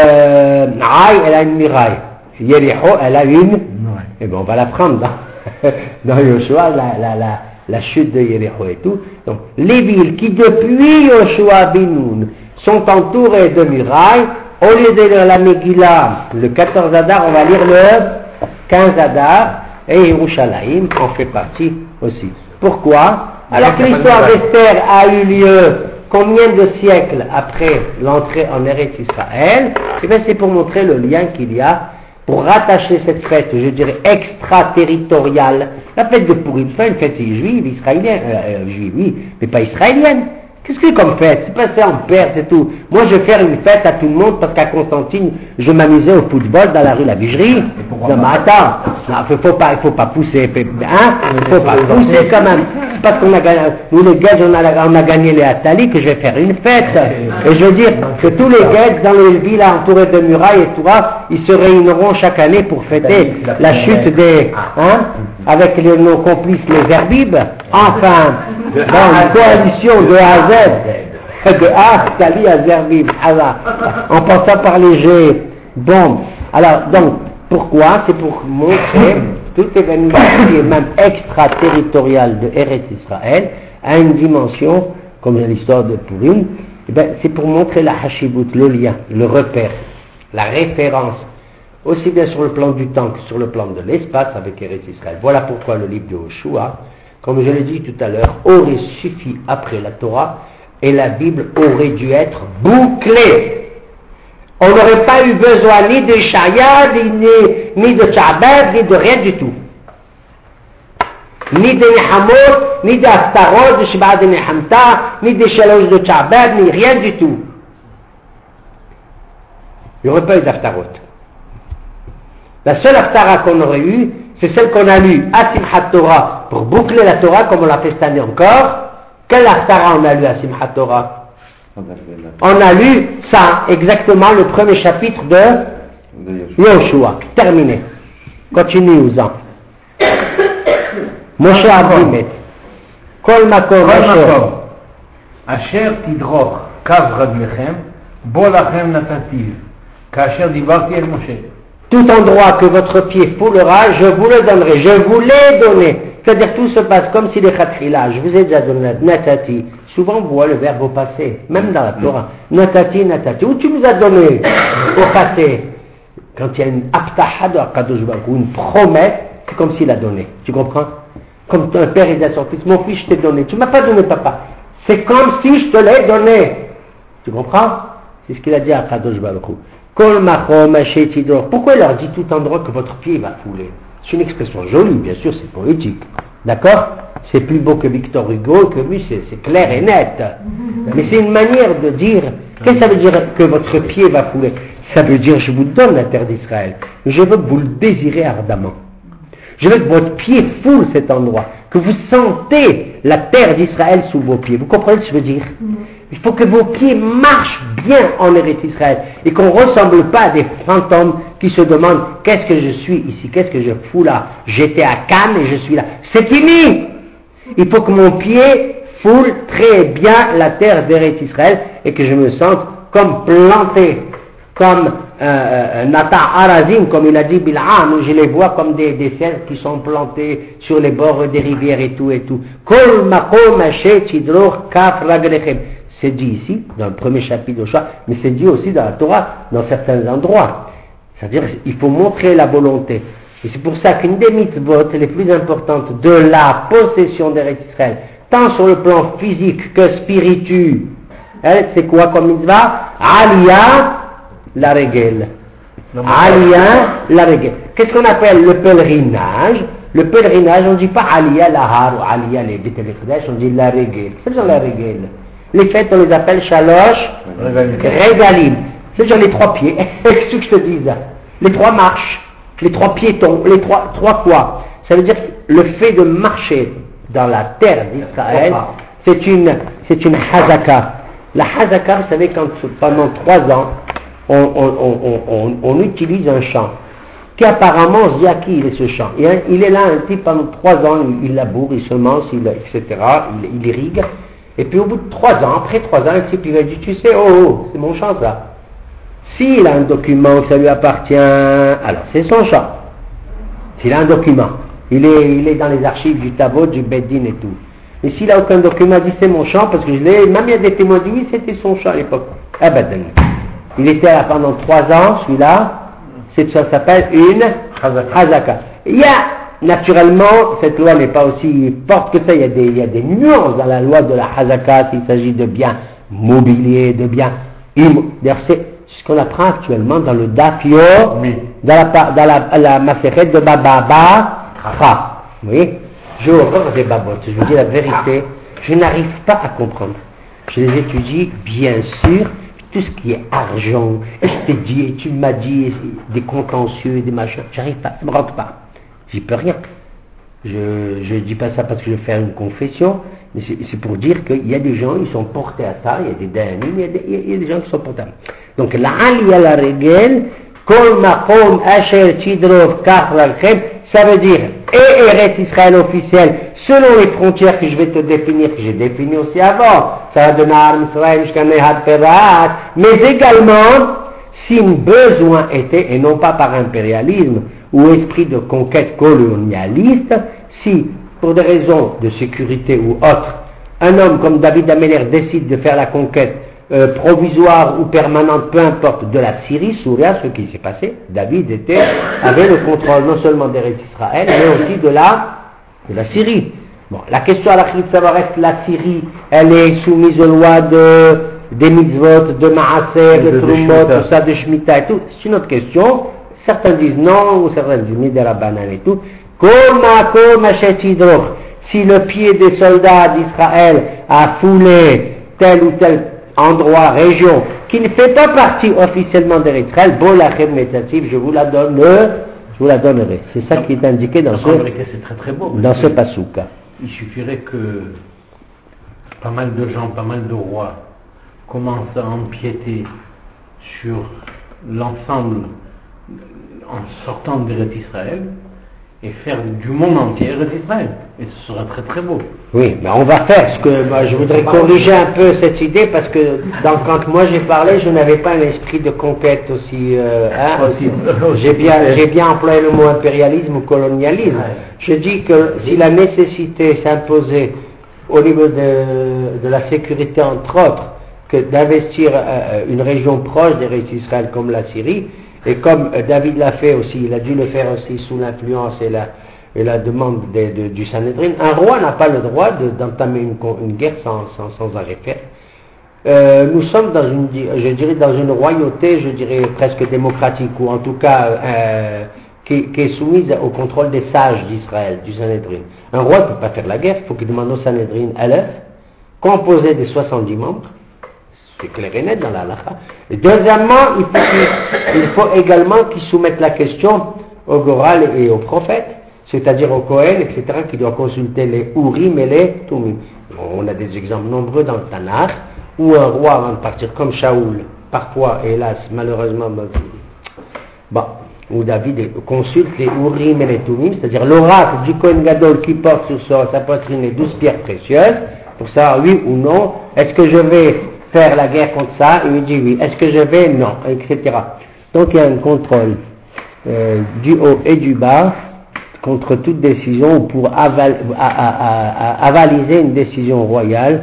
Naï, elle a une muraille. Yericho, elle a une. Et bien, on va la prendre dans Yoshua, la chute de Yericho et tout. Donc, les villes qui, depuis Yoshua Bin-Nun, sont entourées de murailles, au lieu de lire la Megillah, le 14 Adar, on va lire le 15 Adar, et Yerushalayim en fait partie aussi. Pourquoi? Alors que l'histoire d'Esther a eu lieu combien de siècles après l'entrée en Eretz Israël? Eh bien, c'est pour montrer le lien qu'il y a, pour rattacher cette fête, je dirais, extraterritoriale. La fête de Purim, c'est une fête juive, israélienne, juive, oui, mais pas israélienne. Qu'est-ce que c'est comme fête? C'est pas ça en Perse, c'est tout. Moi, je vais faire une fête à tout le monde parce qu'à Constantine, je m'amusais au football dans la rue La Vigerie. Non, mais attends, il faut pas pousser, hein? Il faut pas pousser quand même. C'est parce qu'on a gagné, nous les Guedes, on a gagné les Atali que je vais faire une fête. Et je veux dire que tous les Guedes dans les villes entourées de murailles et tout ça, ils se réuniront chaque année pour fêter la chute des, hein? Avec nos complices les Herbibes. Enfin, dans une coalition de A à Z, de Atali à Zerbib, en passant par les G. Bon, alors, donc, pourquoi? C'est pour montrer tout événement qui est même extraterritorial de Eretz Israël a une dimension, comme dans l'histoire de Purim, eh bien, c'est pour montrer la hashibut, le lien, le repère, la référence, aussi bien sur le plan du temps que sur le plan de l'espace avec Eretz Israël. Voilà pourquoi le livre de Yoshua, comme je l'ai dit tout à l'heure, aurait suffi après la Torah et la Bible aurait dû être bouclée. On n'aurait pas eu besoin ni de Shaya, ni de Tchabed, ni de rien du tout. Ni de Nehamot, ni de Haftarot, de Sheba de Nehamta, ni de Shalosh de Tchabed, ni rien du tout. Il n'y aurait pas eu d'Haftarot. La seule Haftara qu'on aurait eue, c'est celle qu'on a lue à Simchat Torah pour boucler la Torah, comme on l'a fait cette année encore. Quelle Haftara on a lu à Simchat Torah? On a lu ça, exactement le premier chapitre de Yoshua. Terminé. Continue, Ouzan. Moshe Abdimet. Kol makom Asher tidroch kav radlechem, bo lachem natativ, kasher divarti el Moshe. Tout endroit que votre pied foulera, je vous le donnerai, je vous l'ai donné. C'est-à-dire tout se passe comme si les khatrila, je vous ai déjà donné, natati. Souvent on voit le verbe au passé, même dans la Torah. Natati, natati. Où tu nous as donné au passé? Quand il y a une abtaha de Akadosh Baruch Hu, une promesse, c'est comme s'il a donné. Tu comprends? Comme un père il dit à son fils, mon fils je t'ai donné. Tu m'as pas donné papa. C'est comme si je te l'ai donné. Tu comprends? C'est ce qu'il a dit à Akadosh Baruch Hu. Pourquoi il leur dit tout endroit que votre pied va fouler? C'est une expression jolie, bien sûr, c'est poétique. D'accord? C'est plus beau que Victor Hugo, que lui, c'est clair et net. Mais c'est une manière de dire, qu'est-ce que ça veut dire que votre pied va fouler? Ça veut dire, je vous donne la terre d'Israël. Je veux que vous le désirez ardemment. Je veux que votre pied foule cet endroit, que vous sentez la terre d'Israël sous vos pieds. Vous comprenez ce que je veux dire? Il faut que vos pieds marchent bien en Eretz Israël et qu'on ne ressemble pas à des fantômes qui se demandent qu'est-ce que je suis ici, qu'est-ce que je fous là. J'étais à Cannes et je suis là. C'est fini! Il faut que mon pied foule très bien la terre d'Eretz Israël et que je me sente comme planté, comme Nata Arazim, comme il a dit Bil'am, où je les vois comme des cerfs qui sont plantés sur les bords des rivières et tout et tout. Kol makom asher tidroch kaf raglechem. C'est dit ici, dans le premier chapitre de Shua, mais c'est dit aussi dans la Torah, dans certains endroits. C'est-à-dire qu'il faut montrer la volonté. Et c'est pour ça qu'une des mitzvot les plus importantes de la possession d'Eretz Israël, tant sur le plan physique que spirituel, c'est quoi comme mitzvah? Aliyah la regel. Aliyah la regel. Qu'est-ce qu'on appelle le pèlerinage? Le pèlerinage, on ne dit pas Aliyah la har ou Aliyah les Beit HaMikdash, on dit la regel. C'est genre la regel. Les fêtes, on les appelle Shalosh Regalim. C'est genre les 3 pieds. Qu'est-ce que je te dis là? Les 3 marches, les 3 piétons, les 3 quoi? Ça veut dire que le fait de marcher dans la terre d'Israël, c'est une hazaka. La hazaka, vous savez, quand pendant 3 ans, on utilise un champ, qui apparemment, on se dit à qui il est ce champ. Il est là, un type, pendant 3 ans, il laboure, il semence, etc., il irrigue. Et puis au bout de 3 ans, après 3 ans, le type il va dire, tu sais, oh, c'est mon champ ça. S'il a un document que ça lui appartient, alors c'est son champ. S'il a un document, il est dans les archives du Tabot, du Beddin et tout. Et s'il n'a aucun document, il dit c'est mon champ, parce que je l'ai, même il y a des témoins qui disent oui, c'était son champ à l'époque. Ah ben, il était là pendant 3 ans, celui-là, ça s'appelle une Hazaka. Il y a, naturellement, cette loi n'est pas aussi forte que ça, il y a des nuances dans la loi de la Hazaka, s'il s'agit de biens mobiliers, de biens d'ailleurs, c'est ce qu'on apprend actuellement dans le Dafio, dans la Maseret de Baba Tra. Vous voyez? J'ai horreur des babottes, je vous dis la vérité, je n'arrive pas à comprendre. Je les étudie, bien sûr, tout ce qui est argent, et je t'ai dit, et tu m'as dit, des contentieux, des machins, j'arrive pas, ça me rentre pas. J'y peux rien. Je dis pas ça parce que je vais faire une confession, mais c'est pour dire qu'il y a des gens, ils sont portés à ça, il y a des dayanim, il y a des gens qui sont portés à ça. Donc, la aliyah la regel, kol makom asher tidrov kach lalchem, ça veut dire, et Eretz Israël officiel, selon les frontières que je vais te définir, que j'ai définies aussi avant, ça va de Nahar Mitzrayim jusqu'à Nehad Perat, mais également, si un besoin était, et non pas par impérialisme, ou esprit de conquête colonialiste, si, pour des raisons de sécurité ou autres, un homme comme David Améler décide de faire la conquête provisoire ou permanente, peu importe, de la Syrie, Souria, ce qui s'est passé, David avait le contrôle non seulement d'Eretz Israël, mais aussi de la Syrie. Bon, la question à laquelle ça va rester, la Syrie, elle est soumise aux lois des mitzvot, de Maaser, de Trumot, tout ça, de Shemitah et tout, c'est une autre question. Certains disent non, ou certains disent Midera Banan et tout. Si le pied des soldats d'Israël a foulé tel ou tel endroit, région, qui ne fait pas partie officiellement d'Israël, Bolachem Metzativ, je vous la donnerai. C'est ça qui est indiqué dans c'est très très beau. Dans ce passouk. Il suffirait que pas mal de gens, pas mal de rois commencent à empiéter sur l'ensemble en sortant d'Eretz Israël et faire du monde entier Eretz Israël. Et ce sera très très beau. Oui, mais on va faire ce que moi, je voudrais corriger un peu cette idée parce que quand moi j'ai parlé, je n'avais pas un esprit de conquête aussi. J'ai bien employé le mot impérialisme ou colonialisme. Je dis que si la nécessité s'imposait au niveau de la sécurité entre autres, que d'investir une région proche d'Eretz Israël comme la Syrie, et comme David l'a fait aussi, il a dû le faire aussi sous l'influence et la demande du Sanhédrin, un roi n'a pas le droit d'entamer une guerre sans arrêt faire. Nous sommes dans une royauté, je dirais presque démocratique, ou en tout cas qui est soumise au contrôle des sages d'Israël, du Sanhédrin. Un roi ne peut pas faire la guerre, il faut qu'il demande au Sanhédrin composé des 70 membres. C'est clair et net dans la halakha. Et deuxièmement, il faut également qu'ils soumettent la question au Goral et aux prophètes c'est-à-dire au Kohen, etc., qui doit consulter les Urim et les Tumim. On a des exemples nombreux dans le Tanakh, où un roi, avant de partir, comme Shaoul, parfois, hélas, malheureusement, où David consulte les Urim et les Tumim, c'est-à-dire l'oracle du Kohen Gadol qui porte sur sa poitrine les 12 pierres précieuses, pour savoir oui ou non, est-ce que je vais faire la guerre contre ça? Il lui dit oui. Est-ce que je vais? Non, etc. Donc il y a un contrôle du haut et du bas contre toute décision pour avaliser une décision royale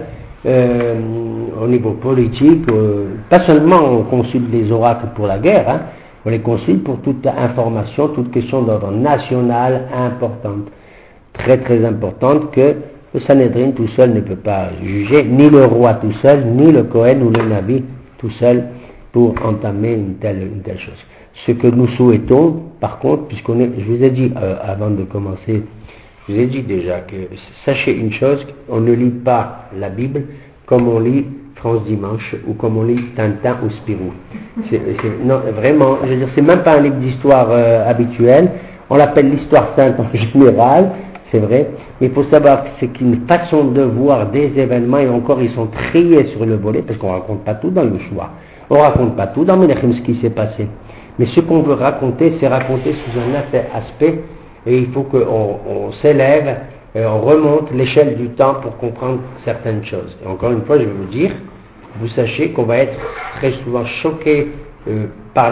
au niveau politique. Pas seulement on consulte les oracles pour la guerre, hein, on les consulte pour toute information, toute question d'ordre national importante, très très importante, que le Sanhédrin tout seul ne peut pas juger, ni le roi tout seul, ni le Kohen ou le Nabi tout seul pour entamer une telle chose. Ce que nous souhaitons, par contre, puisqu'on est, je vous ai dit avant de commencer, je vous ai dit déjà que sachez une chose, on ne lit pas la Bible comme on lit France Dimanche ou comme on lit Tintin ou Spirou. Non, vraiment, je veux dire, c'est même pas un livre d'histoire habituel. On l'appelle l'histoire sainte en général, c'est vrai. Mais il faut savoir que c'est une façon de voir des événements et encore ils sont triés sur le volet parce qu'on raconte pas tout dans Yoshua. On raconte pas tout dans Menachem ce qui s'est passé. Mais ce qu'on veut raconter, c'est raconter sous un aspect et il faut qu'on s'élève, on remonte l'échelle du temps pour comprendre certaines choses. Et encore une fois, je vais vous dire, vous sachez qu'on va être très souvent choqué par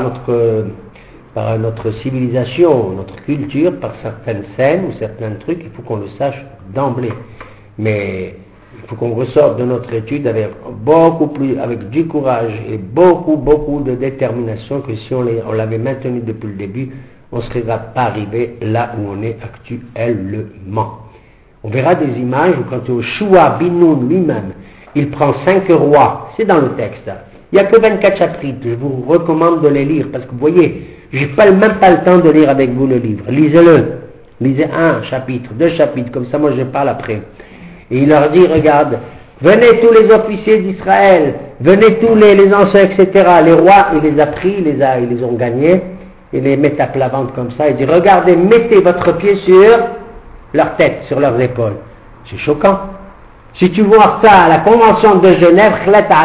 notre civilisation, notre culture, par certaines scènes ou certains trucs, il faut qu'on le sache d'emblée. Mais il faut qu'on ressorte de notre étude avec avec du courage et beaucoup de détermination que si on l'avait maintenu depuis le début, on ne serait pas arrivé là où on est actuellement. On verra des images où quand Yoshua bin Nun lui-même, il prend 5 rois, c'est dans le texte, il n'y a que 24 chapitres, je vous recommande de les lire, parce que vous voyez, j'ai même pas le temps de lire avec vous le livre, lisez-le, lisez 1 chapitre, 2 chapitres, comme ça moi je parle après. Et il leur dit, regarde, venez tous les officiers d'Israël, venez tous les anciens, etc. Les rois, il les a pris, ils les ont gagnés, il les met à plat ventre comme ça, il dit, regardez, mettez votre pied sur leur tête, sur leurs épaules. C'est choquant. Si tu vois ça à la convention de Genève,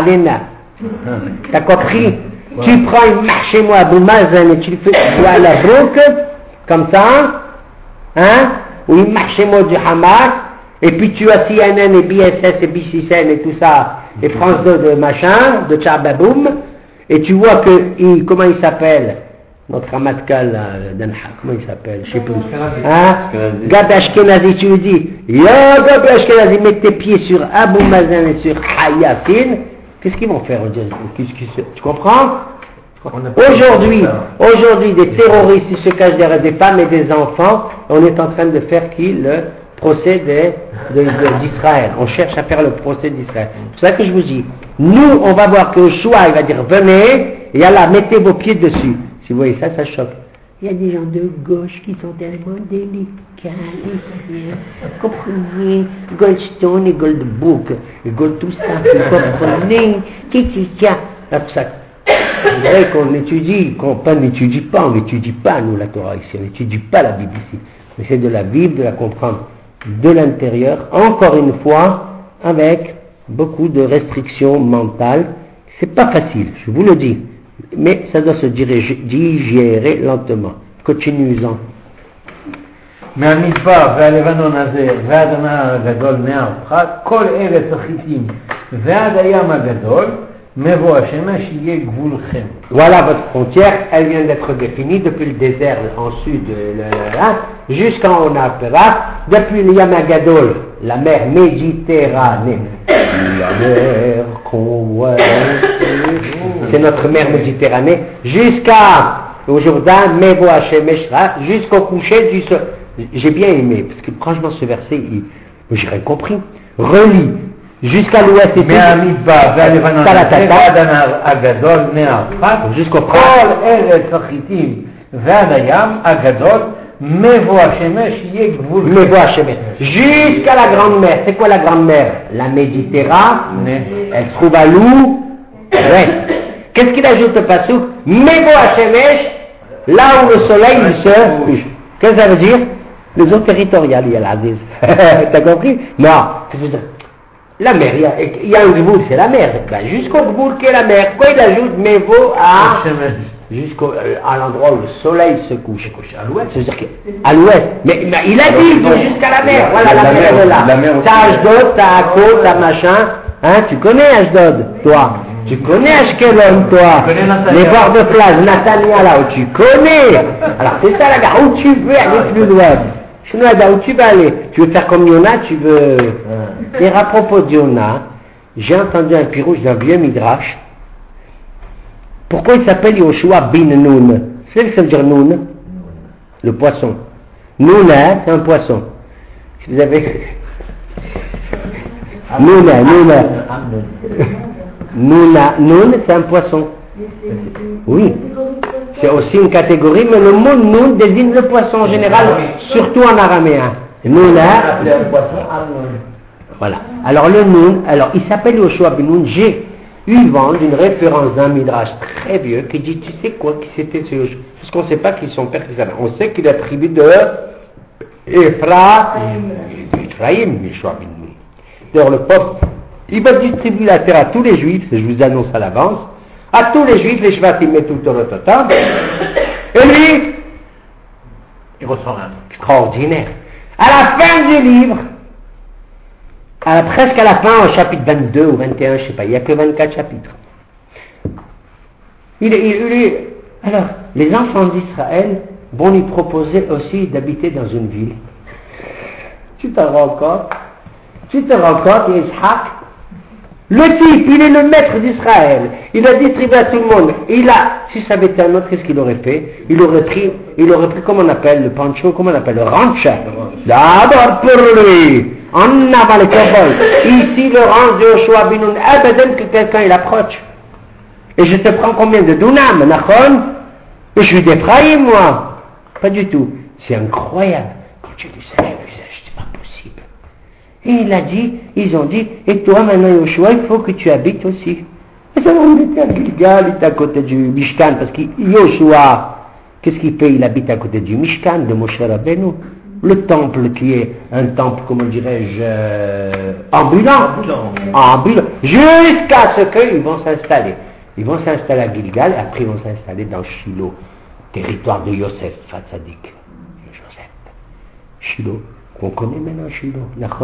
t'as compris? Ouais. Tu prends une marche chez moi, Abou Mazen, et tu le fais à la boucle, comme ça, hein, ou une marche chez moi du Hamas, et puis tu as CNN et BSS et BCCN et tout ça, et France 2 de machin, de Tchababoum, et tu vois que, comment il s'appelle? Notre Ramatkal d'Anha, comment il s'appelle? Je sais plus. Hein? Gabi Ashkenazi, tu lui dis, ya Gabi Ashkenazi, mets tes pieds sur Abou Mazen et sur Hayatin, qu'est-ce qu'ils vont faire? Tu comprends? Aujourd'hui, des terroristes, ils se cachent derrière des femmes et des enfants, on est en train de faire le procès d'Israël. On cherche à faire le procès d'Israël. C'est ça que je vous dis. Nous, on va voir que Yoshua, il va dire, venez, et là, mettez vos pieds dessus. Si vous voyez ça, ça choque. Il y a des gens de gauche qui sont tellement délicats, comprenez, Goldstone et Goldbook, et Gold tout ça, vous comprenez, vous savez qu'on étudie, on n'étudie pas, nous, la Torah ici, on n'étudie pas la Bible ici. On essaie de la vivre, de la comprendre de l'intérieur, encore une fois, avec beaucoup de restrictions mentales. C'est pas facile, je vous le dis. Mais ça doit se digérer lentement. Continuons. מהמדבר והלבנון הזה ועד הנהר הגדול מהר פרת, כל ארץ החיתים ועד הים הגדול, מבוא השמש יהיה גבולכם. Voilà votre frontière, elle vient d'être définie depuis le désert en sud, jusqu'en on appellera, depuis le Yam Gadol, la mer Méditerranée. La mer qu'on voit, c'est notre mer Méditerranée, jusqu'au Jourdain, Mevo Hashemesh, jusqu'au coucher du soleil. J'ai bien aimé, parce que franchement ce verset, j'ai rien compris. Relis jusqu'à l'ouest et jusqu'au jusqu'à la grande mer. C'est quoi la grande mer? La Méditerranée. Elle se trouve à l'ouest. Qu'est-ce qu'il ajoute le passouk? Mevo Hashemesh, là où le soleil se couche. Qu'est-ce que ça veut dire? Les eaux territoriales, il y a l'Aziz. T'as compris? Non. La mer, il y a un gboul, c'est la mer. Ben, jusqu'au gboul qui est la mer. Pourquoi il ajoute Mevo à l'endroit où le soleil se couche? À l'ouest. C'est-à-dire qu'à l'ouest. Mais il a dit jusqu'à la mer. Voilà, la mer est là. T'as Ashdod, t'as Akko, t'as machin. Hein, tu connais Ashdod, toi? Tu connais Ashkelon, toi? Les bords de plage, Natania, là où tu connais. Alors c'est ça la gare, où tu veux aller plus loin. Où tu veux aller? Tu veux faire comme Yona, tu veux... Et à propos de Yona, j'ai entendu un pirouge d'un vieux Midrash. Pourquoi il s'appelle Yoshua bin Nun? Vous savez ce que ça veut dire Nun? Le poisson. Nun, hein, c'est un poisson. Si vous avez... Nun, c'est un poisson. Oui. C'est aussi une catégorie, mais le mot Nun désigne le poisson en général, surtout en araméen. Nun, voilà. Alors le Nun, il s'appelle Yoshua bin Nun. J'ai eu vent d'une référence d'un midrash très vieux qui dit, tu sais quoi, qui c'était ce Yoshua? Parce qu'on ne sait pas qui son père, on sait qu'il est attribué de Ephraim, Yoshua bin Nun. D'ailleurs le pauvre, il va distribuer la terre à tous les juifs, je vous annonce à l'avance, à tous les juifs, les shvatim mettent tout au total, et lui, Il ressent rien. Extraordinaire. À la fin du livre, presque à la fin, au chapitre 22 ou 21, je ne sais pas, il n'y a que 24 chapitres. Alors, les enfants d'Israël vont lui proposer aussi d'habiter dans une ville. Tu te rends compte, Ishaq, le type, il est le maître d'Israël, il a distribué à tout le monde, si ça avait été un autre, qu'est-ce qu'il aurait fait? Il aurait pris, comment on appelle le pancho, comment on appelle le ranch? D'abord pour lui, en avant les cowboys, ici le ranch de Yoshua bin Nun, abadan que quelqu'un il approche. Et je te prends combien de dunam, Nachon? Je suis d'Ephraïm, moi. Pas du tout. C'est incroyable. Quand j'ai vu ça, c'est pas possible. Et ils ont dit, et toi maintenant Yoshua, il faut que tu habites aussi. Et ça, on était à Gilgal, il était à côté du Mishkan, parce que Yoshua, qu'est-ce qu'il fait? Il habite à côté du Mishkan, de Moshe Rabbeinu. Le temple qui est un temple, comment dirais-je, ambulant. Jusqu'à ce qu'ils vont s'installer. Ils vont s'installer à Gilgal, et après ils vont s'installer dans Shiloh, territoire de Yosef, Fatsadik. Joseph. Shiloh, qu'on connaît maintenant Shiloh.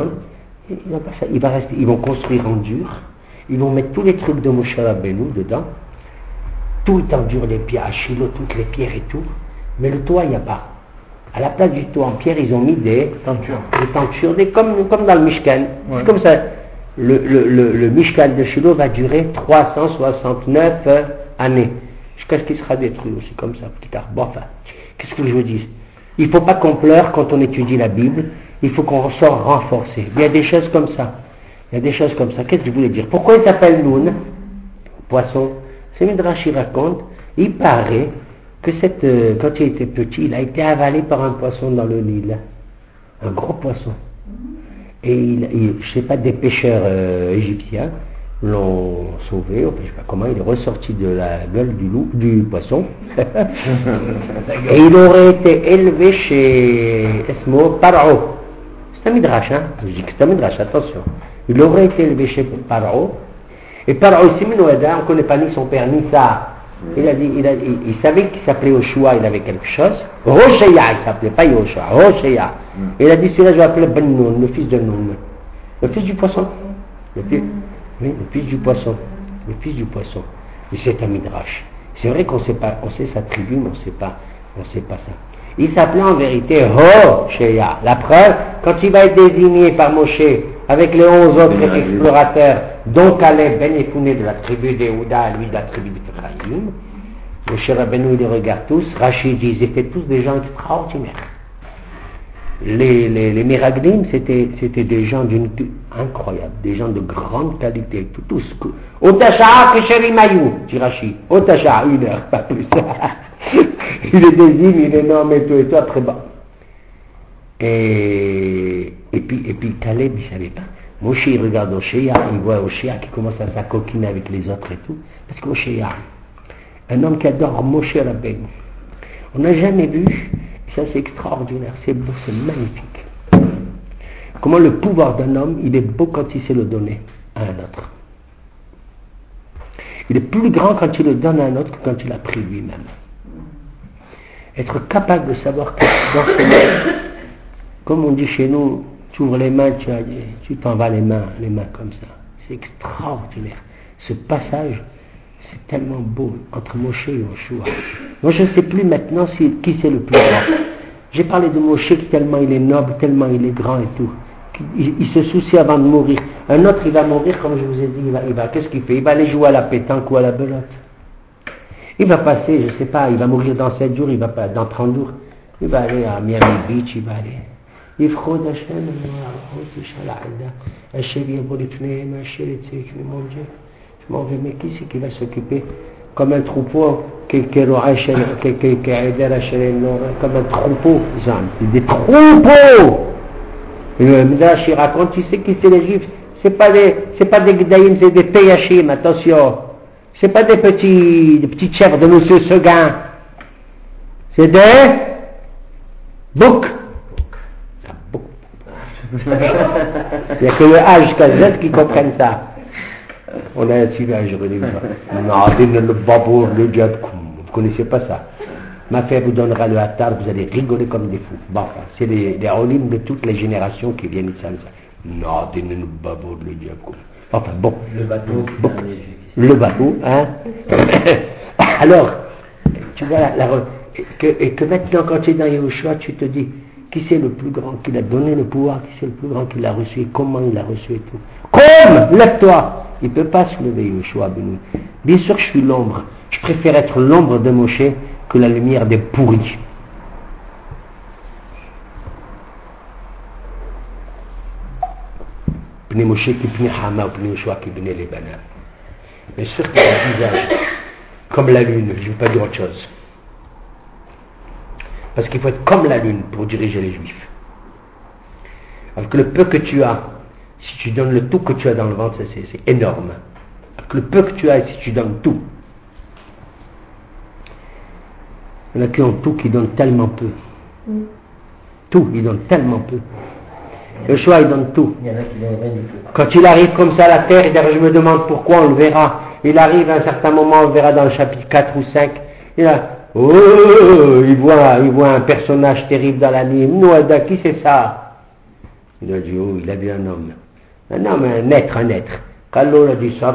Ils vont construire en dur, ils vont mettre tous les trucs de Moshe Rabbeinu dedans, tout est en dur, les pierres, à Shiloh, toutes les pierres et tout, mais le toit, il n'y a pas. À la place du toit en pierre, ils ont mis des tentures, comme dans le Mishkan. Ouais. C'est comme ça. Le Mishkan de Shiloh va durer 369 années, jusqu'à ce qu'il sera détruit aussi, comme ça, petit arbre. Bon, enfin, qu'est-ce que je vous dis? Il ne faut pas qu'on pleure quand on étudie la Bible, il faut qu'on ressort renforcé. Il y a des choses comme ça. Qu'est-ce que je voulais dire? Pourquoi il s'appelle Nun? Poisson. C'est Midrash, il raconte, il paraît que quand il était petit, il a été avalé par un poisson dans le Nil. Un gros poisson. Et je ne sais pas, des pêcheurs égyptiens l'ont sauvé, je ne sais pas comment, il est ressorti de la gueule du poisson. Et il aurait été élevé chez Paro. C'est un midrash, hein? Je dis que c'est un midrash, attention. Il aurait été élevé chez Paro. Et Paro, ici, on ne connaît pas ni son père, ni ça. Il savait qu'il s'appelait Yoshua, il avait quelque chose. Rocheya, il s'appelait pas Yoshua, Rocheya. Et il a dit, celui-là, je vais appeler Ben Nun, le fils de Nun. Le fils du poisson. Le fils du poisson. Et c'est un midrash. C'est vrai qu'on sait pas, on sait sa tribu, mais on sait pas ça. Il s'appelait en vérité Rocheya. La preuve, quand il va être désigné par Moshe, avec les 11 autres explorateurs, dont Caleb Ben Yefouné de la tribu d'Eouda, lui de la tribu d'Ephraïm, Moshe Rabbeinu, il les regarde tous, Rachid dit, ils étaient tous des gens extraordinaires. Les Miraglim, c'était des gens incroyables, des gens de grande qualité, tous. Otasha Kesherimayou, dit Rachid, Otasha, 1 heure, pas plus. Il les désigne, il est non, mais toi, très bas. Et puis Caleb, il ne savait pas. Moshe, il regarde Oshéa, il voit Oshéa qui commence à s'acoquiner avec les autres et tout. Parce qu'Oshéa, un homme qui adore Moshe Rabbeinu. On n'a jamais vu, Ça, c'est extraordinaire, c'est beau, c'est magnifique. Comment le pouvoir d'un homme, il est beau quand il sait le donner à un autre. Il est plus grand quand il le donne à un autre que quand il l'a pris lui-même. Être capable de savoir que dans ce monde, comme on dit chez nous, tu ouvres les mains, tu t'en vas les mains comme ça. C'est extraordinaire. Ce passage, c'est tellement beau entre Moshe et Yoshua. Moi, je ne sais plus maintenant qui c'est le plus grand. J'ai parlé de Moshe qui tellement il est noble, tellement il est grand et tout. Il se soucie avant de mourir. Un autre, il va mourir, comme je vous ai dit, qu'est-ce qu'il fait? Il va aller jouer à la pétanque ou à la belote. Il va passer, je ne sais pas, il va mourir dans 7 jours, il va pas, dans 30 jours. Il va aller à Miami Beach, il va aller. Il fraude Hachem, mon Dieu. Je m'en vais, mais qui c'est qui va s'occuper comme un troupeau, comme un troupeau, des troupeaux. Le Midrash il raconte, tu sais qui c'est les Juifs? C'est pas des Gdaïm, c'est des Peyachim, attention. C'est pas des petites chèvres de Monsieur Seguin. C'est des boucs. Il n'y a que le A jusqu'à Z qui comprennent ça. On a un tirage religieux. Non, le babour, le diable, vous ne connaissez pas ça. Ma fille vous donnera le hattar, vous allez rigoler comme des fous. Bon, c'est les olim de toutes les générations qui viennent ici. Non, le babour, le diable. Enfin bon. Le bateau. Bon. Le bateau, hein. Alors, tu vois, et que maintenant quand tu es dans Yehoshua, tu te dis, qui c'est le plus grand qui l'a donné le pouvoir, qui c'est le plus grand qui l'a reçu, et comment il l'a reçu et tout. Comme, lève-toi. Il ne peut pas se lever, Yehoshua Benoît. Bien sûr que je suis l'ombre. Je préfère être l'ombre de Moshe que la lumière des pourris. Pnei Moshe qui pnei Hama ou pnei Yehoshua qui pnei les bananes. Mais sûr qu'il a un visage comme la lune, je ne veux pas dire autre chose. Parce qu'il faut être comme la lune pour diriger les Juifs. Alors que le peu que tu as, si tu donnes le tout que tu as dans le ventre, c'est énorme. Alors que le peu que tu as, si tu donnes tout. Il y en a qui ont tout, qui donnent tellement peu. Tout, ils donnent tellement peu. Le choix, il donne tout. Il y en a qui donnent rien du tout. Quand il arrive comme ça à la terre, et je me demande pourquoi, on le verra. Il arrive à un certain moment, on le verra dans le chapitre 4 ou 5. Il voit un personnage terrible dans la nuit. Nouada, qui c'est ça? Il a dit, il a vu un homme. Un homme, un être. Kalo a dit,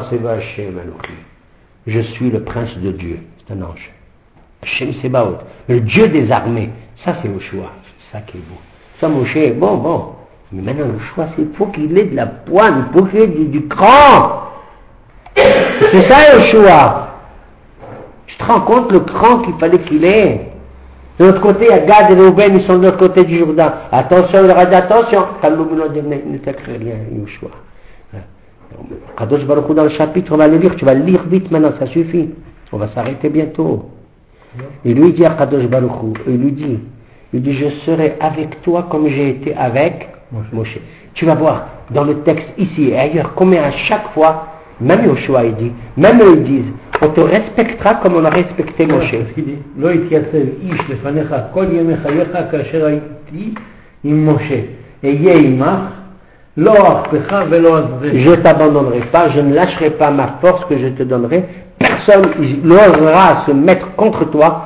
je suis le prince de Dieu. C'est un ange. Shem Sebaot, le Dieu des armées. Ça, c'est le choix. C'est ça qui est beau. Ça, Moshe, bon. Mais maintenant, le choix, c'est qu'il faut qu'il ait de la poigne, il faut qu'il ait du cran. C'est ça, le choix. Tu te rends compte le cran qu'il fallait qu'il ait? De l'autre côté, il y a Gad et Reuben, ils sont de l'autre côté du Jourdain. Attention, il leur a dit attention. Ne t'écris rien, Yoshua. Kadosh Baruch Hu dans le chapitre, on va le lire, tu vas le lire vite maintenant, ça suffit. On va s'arrêter bientôt. Il lui dit à Kadosh Baruch Hu, il lui dit, je serai avec toi comme j'ai été avec Moshe. Tu vas voir, dans le texte ici et ailleurs, combien à chaque fois, même Yoshua il dit, même eux ils disent, on te respectera comme on a respecté Moshe. לא יתייצב איש לפניך כל ימי חייך כאשר הייתי עם משה. אהיה עמך, לא ארפך ולא עזבך. Je ne t'abandonnerai pas, je ne lâcherai pas ma force que je te donnerai. Personne n'osera se mettre contre toi,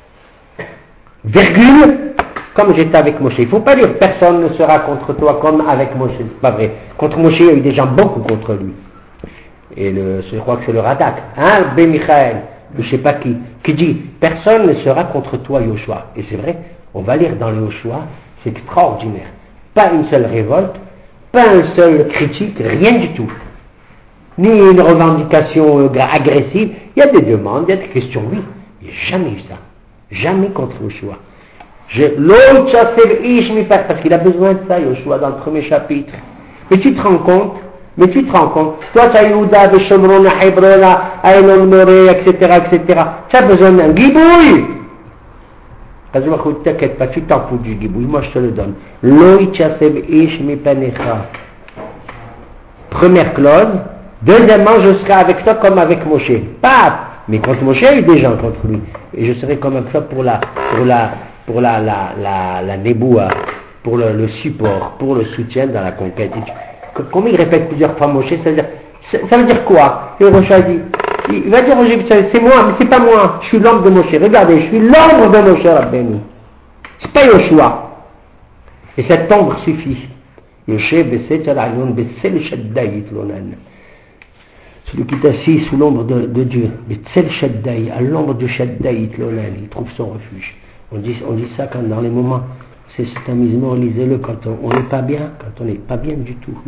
virgule, comme j'étais avec Moshe. Il ne faut pas dire personne ne sera contre toi comme avec Moshe, c'est pas vrai. Contre Moshe, il y a eu des gens beaucoup contre lui. Et je crois que c'est le Radak, Ben Michael, je ne sais pas qui dit, personne ne sera contre toi, Yoshua. Et c'est vrai, on va lire dans le Yoshua, c'est extraordinaire. Pas une seule révolte, pas un seul critique, rien du tout. Ni une revendication agressive, il y a des demandes, il y a des questions, oui. Il n'y a jamais eu ça. Jamais contre Yoshua. Parce qu'il a besoin de ça, Yoshua, dans le premier chapitre. Mais tu te rends compte, toi tu as Yehuda, Shomron, Hebron, Aïnon, Moré, etc. Tu as besoin d'un gibouille. T'inquiète pas, tu t'en fous du gibouille, moi je te le donne. Première clause. Deuxièmement, je serai avec toi comme avec Moshe. Pas, mais contre Moshe, il y a des gens contre lui. Et je serai comme ça pour la pour la néboua, pour le support, pour le soutien dans la conquête. Comment il répète plusieurs fois Moshe, ça veut dire quoi? Et Moshe dit, il va dire aux Égyptiens, c'est moi, mais c'est pas moi, je suis l'ombre de Moshe. Regardez, je suis l'ombre de Moshe Rabbeinu. C'est pas Yoshua. Et cette ombre suffit. Celui qui est assis sous l'ombre de Dieu, à l'ombre de Shaddai, il trouve son refuge. On dit ça quand dans les moments, c'est cet amusement, lisez-le quand on n'est pas bien, quand on n'est pas bien du tout.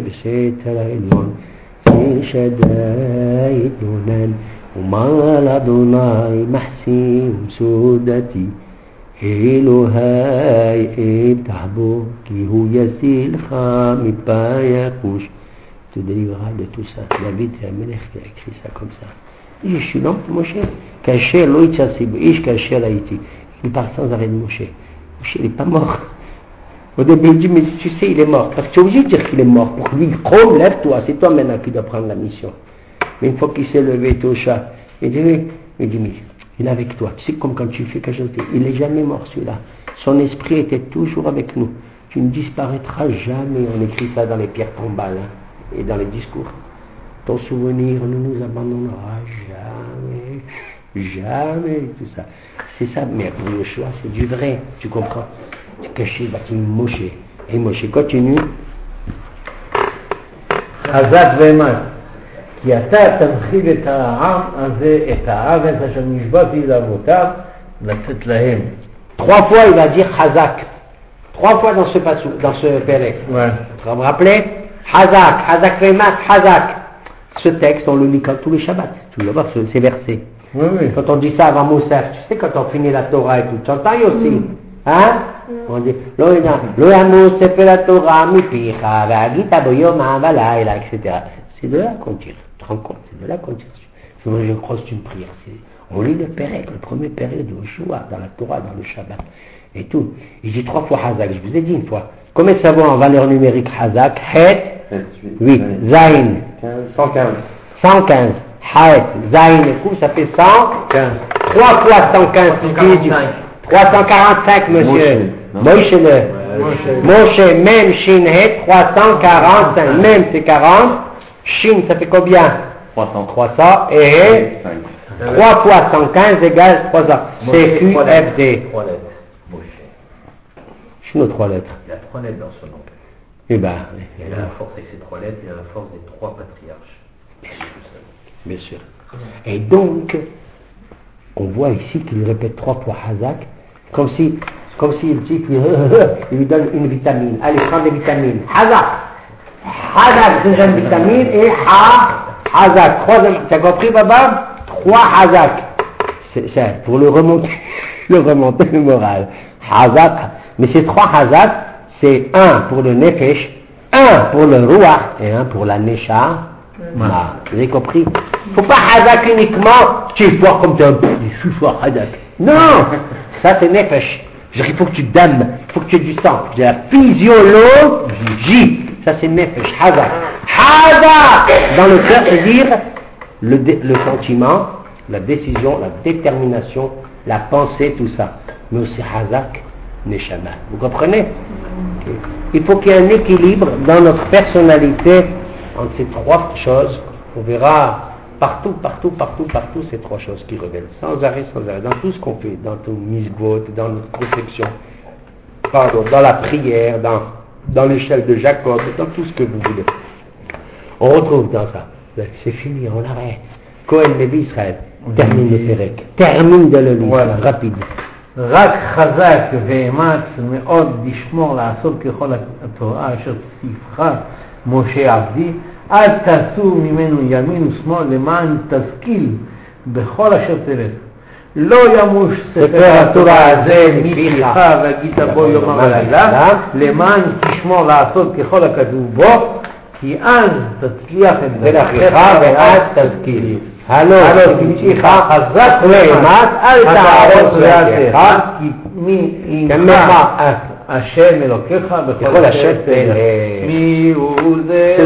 אלוהי אבטח בו כי הוא יצילך מפי יחוש. Tu délivreras de tout ça. David c'est un melech qui a écrit ça comme ça. Je suis l'homme de Moshe. Caché l'oïtsasib, ish caché l'haïti. Il parle sans arrêt de Moshe. Moshe il n'est pas mort. Au début il dit mais tu sais il est mort. Parce que tu es obligé de dire qu'il est mort. Pour lui, Chom, lève-toi. C'est toi maintenant qui dois prendre la mission. Mais une fois qu'il s'est levé, Tosha, il dit oui. Il dit mais il est avec toi. Tu sais comme quand tu fais quelque chose, il n'est jamais mort celui-là. Son esprit était toujours avec nous. Tu ne disparaîtras jamais. On écrit ça dans les pierres tombales et dans les discours. Ton souvenir ne nous abandonnera jamais. Jamais. Tout ça. C'est ça. Mais pour le choix, c'est du vrai. Tu comprends? C'est caché, bâti Moshe. Et Moshe continue. חזק ואמץ, כי אתה תנחיל את העם הזה, את הארץ אשר נשבעתי לאבותיו, לתת להם. 3 fois il va dire Hazak. 3 fois dans ce pérec. Ouais. Vous vous rappelez? Hazak, Hazak Vemat, Hazak. Ce texte, on le lit tous les Shabbats. Tu vas voir ces versets. Oui, oui. Quand on dit ça avant Moussaf, tu sais, quand on finit la Torah et tout, tu entends aussi. Hein? On dit, Lo yamus sefer la Torah mipicha, ve'agita boyom ha'avalayla, etc. C'est de là qu'on tire. Tu te rends compte? C'est de là qu'on tire. Je crois que c'est une prière. On lit le pérec, le premier pérec de Yoshua, dans la Torah, dans le Shabbat. Et tout. Il dit 3 fois Hazak. Je vous ai dit une fois. Combien de savoir en valeur numérique Hazak? Het, 8. Zain, 115. 115. Het, Zain et tout, ça fait 115. 3 fois 115, tu dis 345, monsieur. Moshe, Moshe, même Shin Het, 345. Même c'est 40. Shin, ça fait combien? 300. Et 3 fois 115 égale 300. C'est QFD. 3 lettres. Moshe. Je suis nos 3 lettres. Il y a 3 lettres dans son nom. Eh ben, Il y a la force avec ces 3 lettres, il y a la force des 3 patriarches. bien sûr. Et donc, on voit ici qu'il répète 3 fois Hazak, comme si il dit il lui donne une vitamine. Allez, prends des vitamines. Hazak. Hazak, deuxième vitamine, et Hazak. 3, t'as compris, Baba? 3 Hazak. C'est pour le remonter le moral. Hazak. Mais ces 3 Hazak, c'est 1 pour le Nefesh, 1 pour le Ruach et 1 pour la Nesha. Vous avez compris? Faut pas Hazak uniquement, tu es fort comme tu es un peu, je suis fort Hazak. Non! Ça c'est Nefesh. Il faut que tu dames, il faut que tu aies du sang. De la physiologie. Ça c'est Nefesh, Hazak. Hazak! Dans le cœur, c'est-à-dire le sentiment, la décision, la détermination, la pensée, tout ça. Mais aussi Hazak, Neshama. Vous comprenez? Il faut qu'il y ait un équilibre dans notre personnalité entre ces 3 choses. On verra partout, ces 3 choses qui reviennent, sans arrêt, dans tout ce qu'on fait, dans nos misbot, dans notre conception, dans la prière, dans l'échelle de Jacob, dans tout ce que vous voulez. On retrouve dans ça. C'est fini, on arrête. Cohen Levi Israël, termine le Pérec, termine de le lire, rapide. רק חזק ואמץ מאוד לשמור לעשות ככל התורה אשר ציווך משה עבדי, אל תעשו ממנו ימין ושמאל למען תשכיל בכל אשר תלך. לא ימוש ספר התורה הזה מפיך והגית בו יום ולילה, למען תשמור לעשות ככל הכתוב בו, כי אז תצליח את דרכך ואז תשכיל. הלא תמשיך חזק ואמץ, אל תערוץ ועשיך, כי מי עמך השם אלוקיך בכל אשר תלך. מי הוא זה?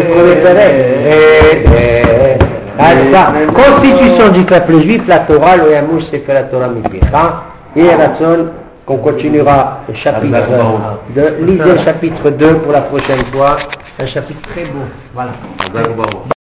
Constitution du peuple juif, la Torah, le Yamush, c'est fait la Torah Mipicha, et Ratson, qu'on continuera le chapitre lisez le chapitre 2 pour la prochaine fois, un chapitre très beau. Voilà.